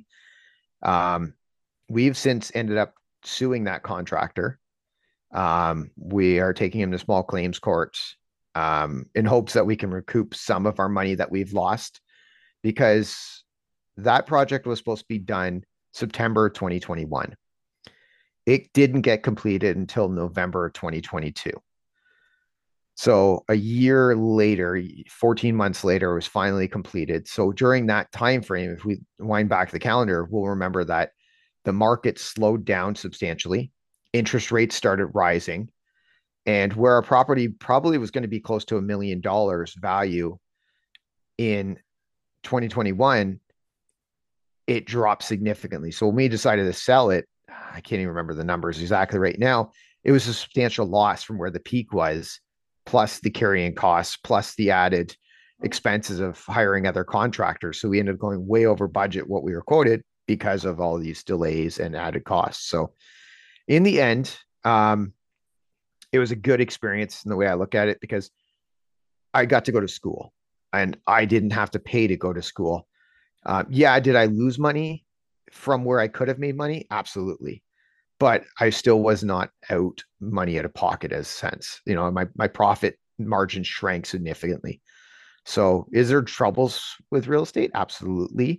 C: We've since ended up suing that contractor. We are taking him to small claims courts in hopes that we can recoup some of our money that we've lost, because that project was supposed to be done September 2021. It didn't get completed until November 2022. So a year later, 14 months later, it was finally completed. So during that time frame, if we wind back the calendar, we'll remember that the market slowed down substantially. Interest rates started rising. And where our property probably was going to be close to $1 million value in 2021, it dropped significantly. So when we decided to sell it, I can't even remember the numbers exactly right now. It was a substantial loss from where the peak was, plus the carrying costs, plus the added expenses of hiring other contractors. So we ended up going way over budget what we were quoted because of all these delays and added costs. So in the end, it was a good experience in the way I look at it, because I got to go to school and I didn't have to pay to go to school. Yeah, did I lose money from where I could have made money? Absolutely. But I still was not out money out of pocket as sense. You know, my profit margin shrank significantly. So is there troubles with real estate? Absolutely.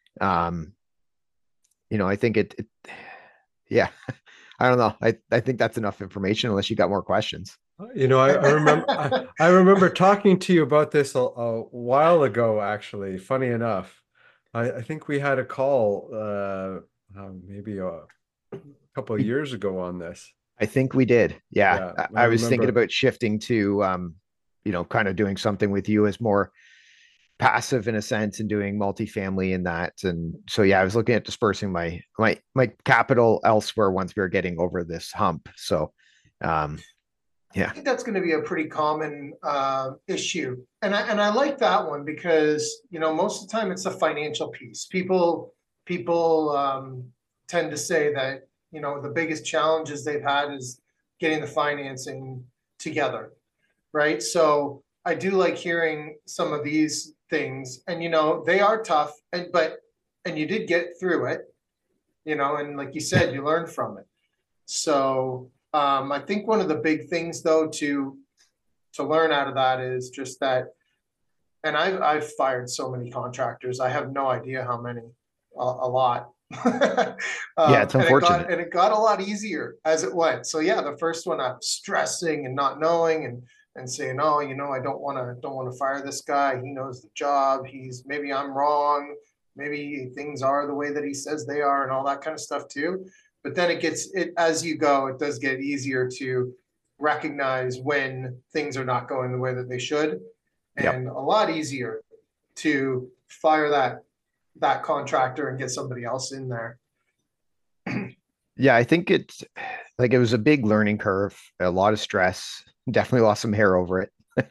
C: You know, I think yeah, I don't know. I think that's enough information unless you got more questions.
B: You know, I remember I remember talking to you about this a while ago, actually. Funny enough, I think we had a call maybe a couple of years ago on this.
C: I think we did. Yeah.
B: Yeah,
C: I was thinking about shifting to, you know, kind of doing something with you as more passive in a sense and doing multifamily in that. And so, yeah, I was looking at dispersing my capital elsewhere once we were getting over this hump. So, yeah,
D: I think that's going to be a pretty common issue, and I like that one because, you know, most of the time it's a financial piece. People tend to say that, you know, the biggest challenges they've had is getting the financing together, right? So I do like hearing some of these things, and, you know, they are tough, and you did get through it, you know, and like you said, you learned from it. So I think one of the big things though to learn out of that is just that, and I've fired so many contractors. I have no idea how many, a lot.
C: yeah, it's unfortunate.
D: And it got a lot easier as it went. So yeah, the first one I'm stressing and not knowing and saying, oh, you know, I don't want to fire this guy. He knows the job. Maybe I'm wrong. Maybe things are the way that he says they are and all that kind of stuff too. But then as you go, it does get easier to recognize when things are not going the way that they should, and a lot easier to fire that contractor and get somebody else in there.
C: Yeah, I think it was a big learning curve, a lot of stress, definitely lost some hair over it.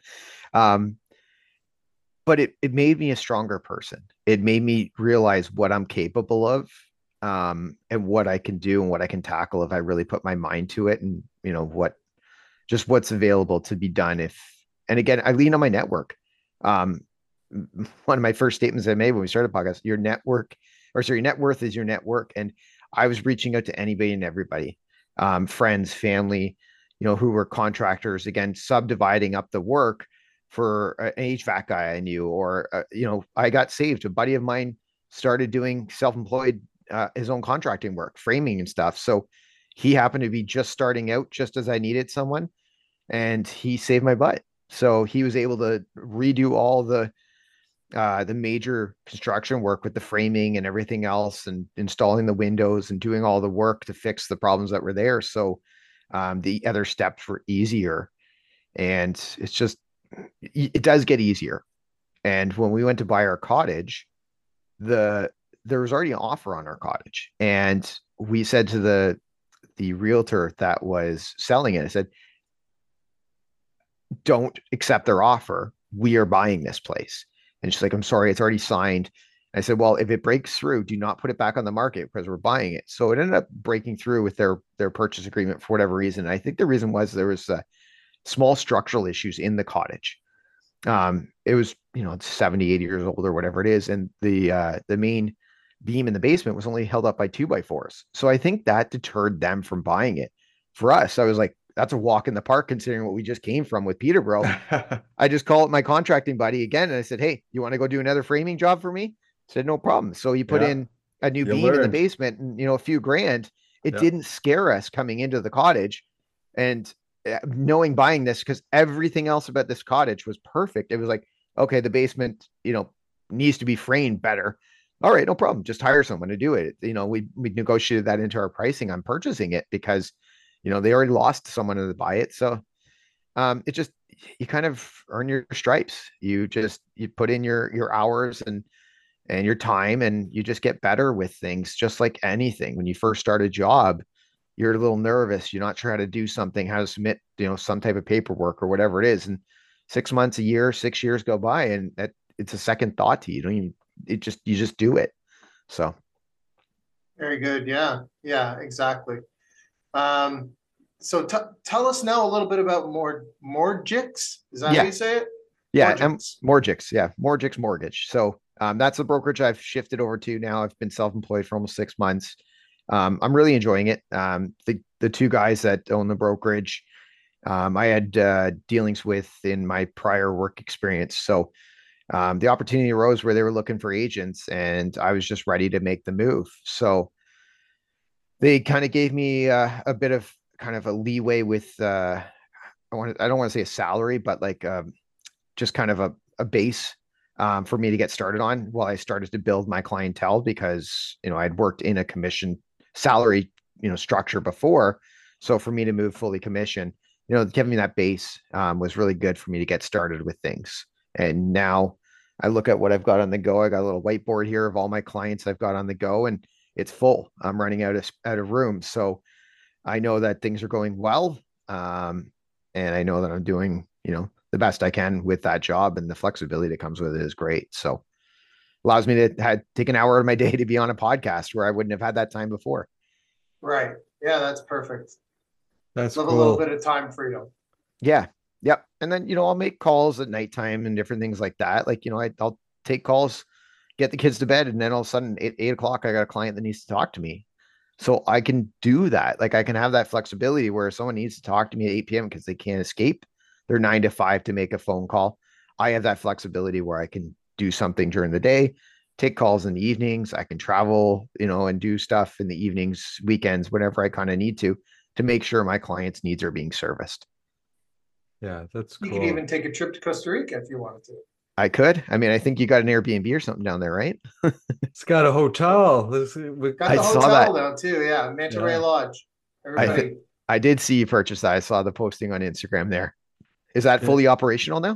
C: But it made me a stronger person. It made me realize what I'm capable of, and what I can do and what I can tackle if I really put my mind to it, and, you know, what's available to be done. And again, I lean on my network. One of my first statements I made when we started the podcast, your net worth is your network. And I was reaching out to anybody and everybody, friends, family, you know, who were contractors, again, subdividing up the work for an HVAC guy I knew, or, you know, I got saved. A buddy of mine started doing self-employed, his own contracting work, framing and stuff. So he happened to be just starting out just as I needed someone, and he saved my butt. So he was able to redo all the major construction work with the framing and everything else, and installing the windows and doing all the work to fix the problems that were there. So the other steps were easier, and it does get easier. And when we went to buy our cottage, there was already an offer on our cottage, and we said to the realtor that was selling it, I said, don't accept their offer we are buying this place. And she's like, I'm sorry, it's already signed. I said, well, if it breaks through, do not put it back on the market because we're buying it. So it ended up breaking through with their purchase agreement for whatever reason. And I think the reason was there was small structural issues in the cottage. It was, it's 70, 80 years old or whatever it is. And the main beam in the basement was only held up by 2x4s. So I think that deterred them from buying it. For us, I was like, that's a walk in the park considering what we just came from with Peterborough. I just called my contracting buddy again and I said, hey, you want to go do another framing job for me? He said, no problem. So you put in a new beam in the basement and, a few grand. It didn't scare us coming into the cottage. And knowing buying this, because everything else about this cottage was perfect. It was like, okay, the basement, needs to be framed better. All right, no problem. Just hire someone to do it. We negotiated that into our pricing on purchasing it because, they already lost someone to buy it. So it just, you kind of earn your stripes. You put in your hours and your time, and you just get better with things. Just like anything, when you first start a job, you're a little nervous. You're not sure how to do something, how to submit, some type of paperwork or whatever it is. And 6 months, a year, 6 years go by, and it's a second thought to you. You just do it. So.
D: Very good. Yeah, exactly. So tell us now a little bit about Morgix. Is that how you say it?
C: Yeah, Morgix. Yeah, Morgix Mortgage. So that's the brokerage I've shifted over to now. I've been self-employed for almost 6 months. I'm really enjoying it. The two guys that own the brokerage, I had dealings with in my prior work experience. So the opportunity arose where they were looking for agents, and I was just ready to make the move. So they kind of gave me a bit of kind of a leeway with I don't want to say a salary, but like just kind of a base for me to get started on while I started to build my clientele, because I'd worked in a commission salary structure before. So for me to move fully commission, giving me that base was really good for me to get started with things. And now I look at what I've got on the go. I got a little whiteboard here of all my clients I've got on the go, and it's full. I'm running out of room. So I know that things are going well. And I know that I'm doing, the best I can with that job, and the flexibility that comes with it is great. So allows me to take an hour of my day to be on a podcast where I wouldn't have had that time before.
D: Right. Yeah, that's perfect.
B: That's
D: Love
B: cool.
D: A little bit of time freedom.
C: Yeah. Yep. And then, I'll make calls at nighttime and different things like that. Like, I'll take calls, get the kids to bed, and then all of a sudden at 8 o'clock, I got a client that needs to talk to me. So I can do that. Like I can have that flexibility where someone needs to talk to me at 8 p.m. because they can't escape their 9 to 5 to make a phone call. I have that flexibility where I can do something during the day, take calls in the evenings. I can travel, and do stuff in the evenings, weekends, whenever I kind of need to make sure my clients' needs are being serviced.
B: Yeah, that's cool.
D: You could even take a trip to Costa Rica if you wanted to.
C: I could. I mean, I think you got an Airbnb or something down there, right?
B: It's got a hotel.
D: Got the hotel now too. Yeah, Manta Ray Lodge. Everybody.
C: I did see you purchase that. I saw the posting on Instagram there. Is that fully operational now?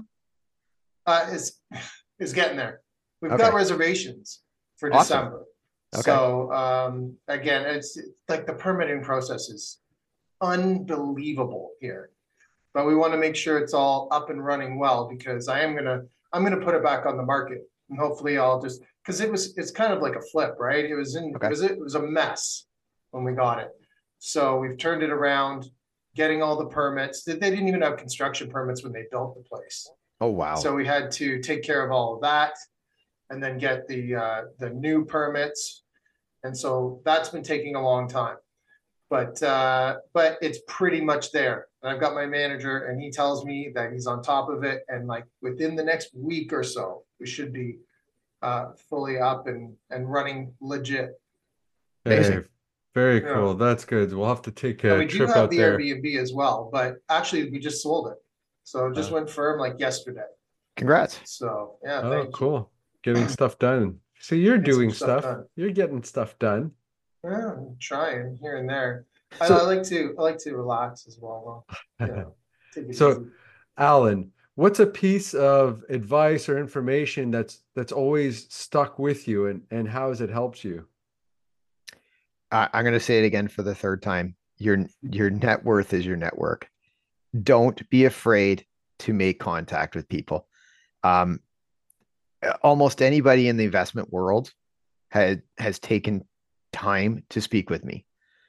D: It's getting there. We've got reservations for December. Okay. So again, it's like the permitting process is unbelievable here, but we want to make sure it's all up and running well, because I'm gonna put it back on the market, and hopefully I'll just, because it's kind of like a flip, right? It was a mess when we got it. So we've turned it around, getting all the permits. They didn't even have construction permits when they built the place.
C: Oh, wow.
D: So we had to take care of all of that and then get the new permits. And so that's been taking a long time, but it's pretty much there. And I've got my manager, and he tells me that he's on top of it. And like within the next week or so, we should be fully up and running legit.
B: Very cool. Yeah. That's good. We'll have to take a trip out there.
D: We do have the Airbnb as well, but actually we just sold it. So it just went firm like yesterday.
C: Congrats.
D: So yeah.
B: Oh, cool. Getting stuff done. So you're doing stuff. You're getting stuff done.
D: Yeah, I'm trying here and there. I like to relax as well.
B: So easy. Alan, what's a piece of advice or information that's always stuck with you, and how has it helped you?
C: I'm going to say it again for the third time. Your net worth is your network. Don't be afraid to make contact with people. Um, Almost anybody in the investment world has taken time to speak with me.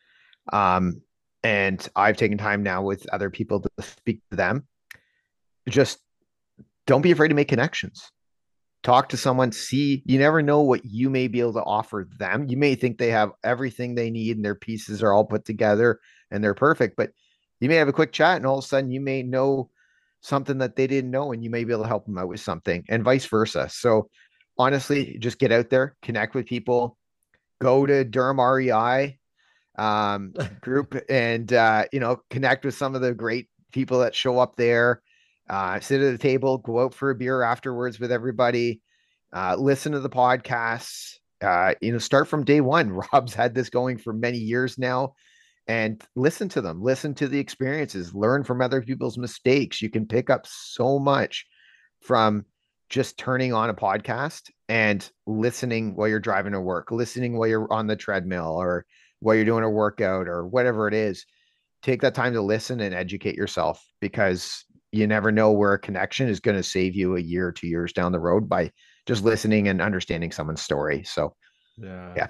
C: And I've taken time now with other people to speak to them. Just don't be afraid to make connections. Talk to someone, see, you never know what you may be able to offer them. You may think they have everything they need and their pieces are all put together and they're perfect, but you may have a quick chat and all of a sudden you may know something that they didn't know and you may be able to help them out with something and vice versa. So honestly, just get out there, connect with people, go to Durham REI group and, connect with some of the great people that show up there, sit at the table, go out for a beer afterwards with everybody, listen to the podcasts, start from day one. Rob's had this going for many years now and listen to them, listen to the experiences, learn from other people's mistakes. You can pick up so much from just turning on a podcast and listening while you're driving to work, listening while you're on the treadmill or while you're doing a workout or whatever it is. Take that time to listen and educate yourself because you never know where a connection is going to save you a year or 2 years down the road by just listening and understanding someone's story. So, yeah.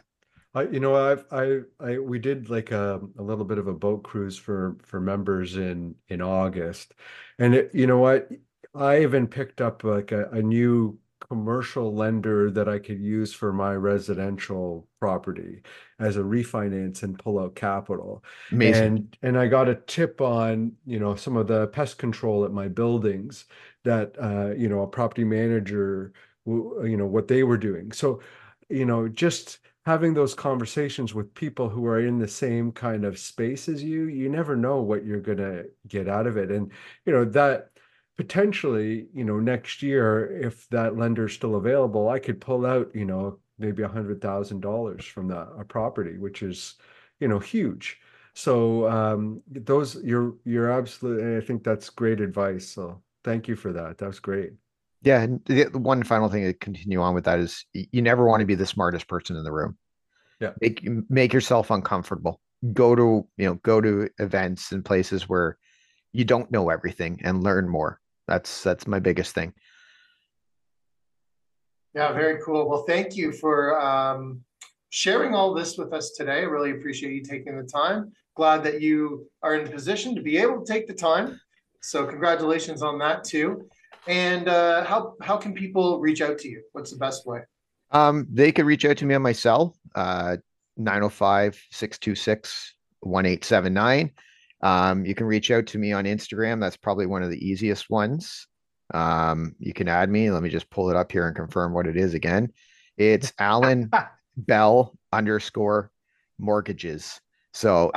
B: We did like a little bit of a boat cruise for members in August, and you know what, I even picked up like a new commercial lender that I could use for my residential property as a refinance and pull out capital.
C: Amazing.
B: And I got a tip on, some of the pest control at my buildings that, a property manager, what they were doing. So, just having those conversations with people who are in the same kind of space as you never know what you're going to get out of it. And, that potentially, next year, if that lender's still available, I could pull out, maybe $100,000 from a property, which is, huge. So you're absolutely, I think that's great advice. So thank you for that. That was great.
C: Yeah. And the one final thing to continue on with that is you never want to be the smartest person in the room.
B: Yeah.
C: Make yourself uncomfortable. Go to events and places where you don't know everything and learn more. That's my biggest thing.
D: Yeah, very cool. Well, thank you for sharing all this with us today. I really appreciate you taking the time. Glad that you are in a position to be able to take the time. So congratulations on that too. And how can people reach out to you? What's the best way?
C: They could reach out to me on my cell, 905-626-1879. You can reach out to me on Instagram. That's probably one of the easiest ones. You can add me. Let me just pull it up here and confirm what it is again. It's Alan Bell _mortgages. So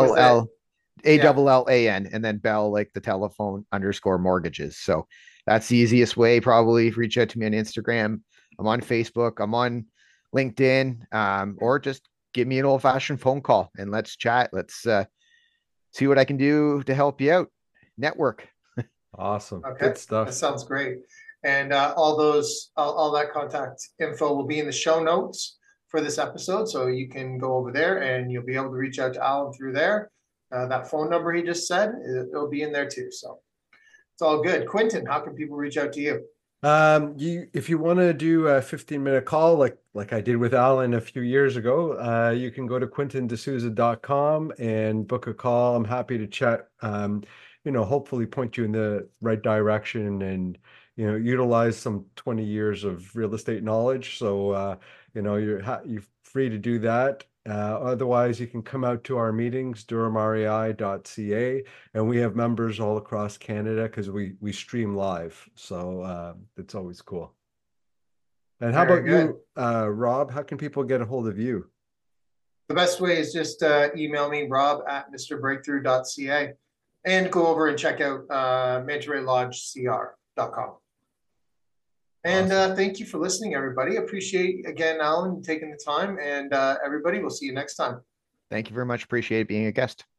C: ALLAN and then Bell like the telephone _mortgages. So that's the easiest way. Probably reach out to me on Instagram. I'm on Facebook. I'm on LinkedIn. Or just give me an old-fashioned phone call and let's chat. Let's see what I can do to help you out. Network.
B: Awesome.
D: Okay.
B: Good stuff.
D: That sounds great. And all that contact info will be in the show notes for this episode. So you can go over there and you'll be able to reach out to Alan through there. That phone number he just said, it'll be in there too. So it's all good. Quentin, how can people reach out to you?
B: If you want to do a 15-minute call, like I did with Alan a few years ago, you can go to quintindesouza.com and book a call. I'm happy to chat, hopefully point you in the right direction and, utilize some 20 years of real estate knowledge. So, you're free to do that. Otherwise, you can come out to our meetings, durhamrei.ca, and we have members all across Canada because we stream live. So it's always cool. And how about you, Rob? How can people get a hold of you?
D: The best way is just email me, rob@mrbreakthrough.ca, and go over and check out mantarayLodgeCR.com. And thank you for listening, everybody. Appreciate, again, Alan, taking the time. And everybody, we'll see you next time.
C: Thank you very much. Appreciate being a guest.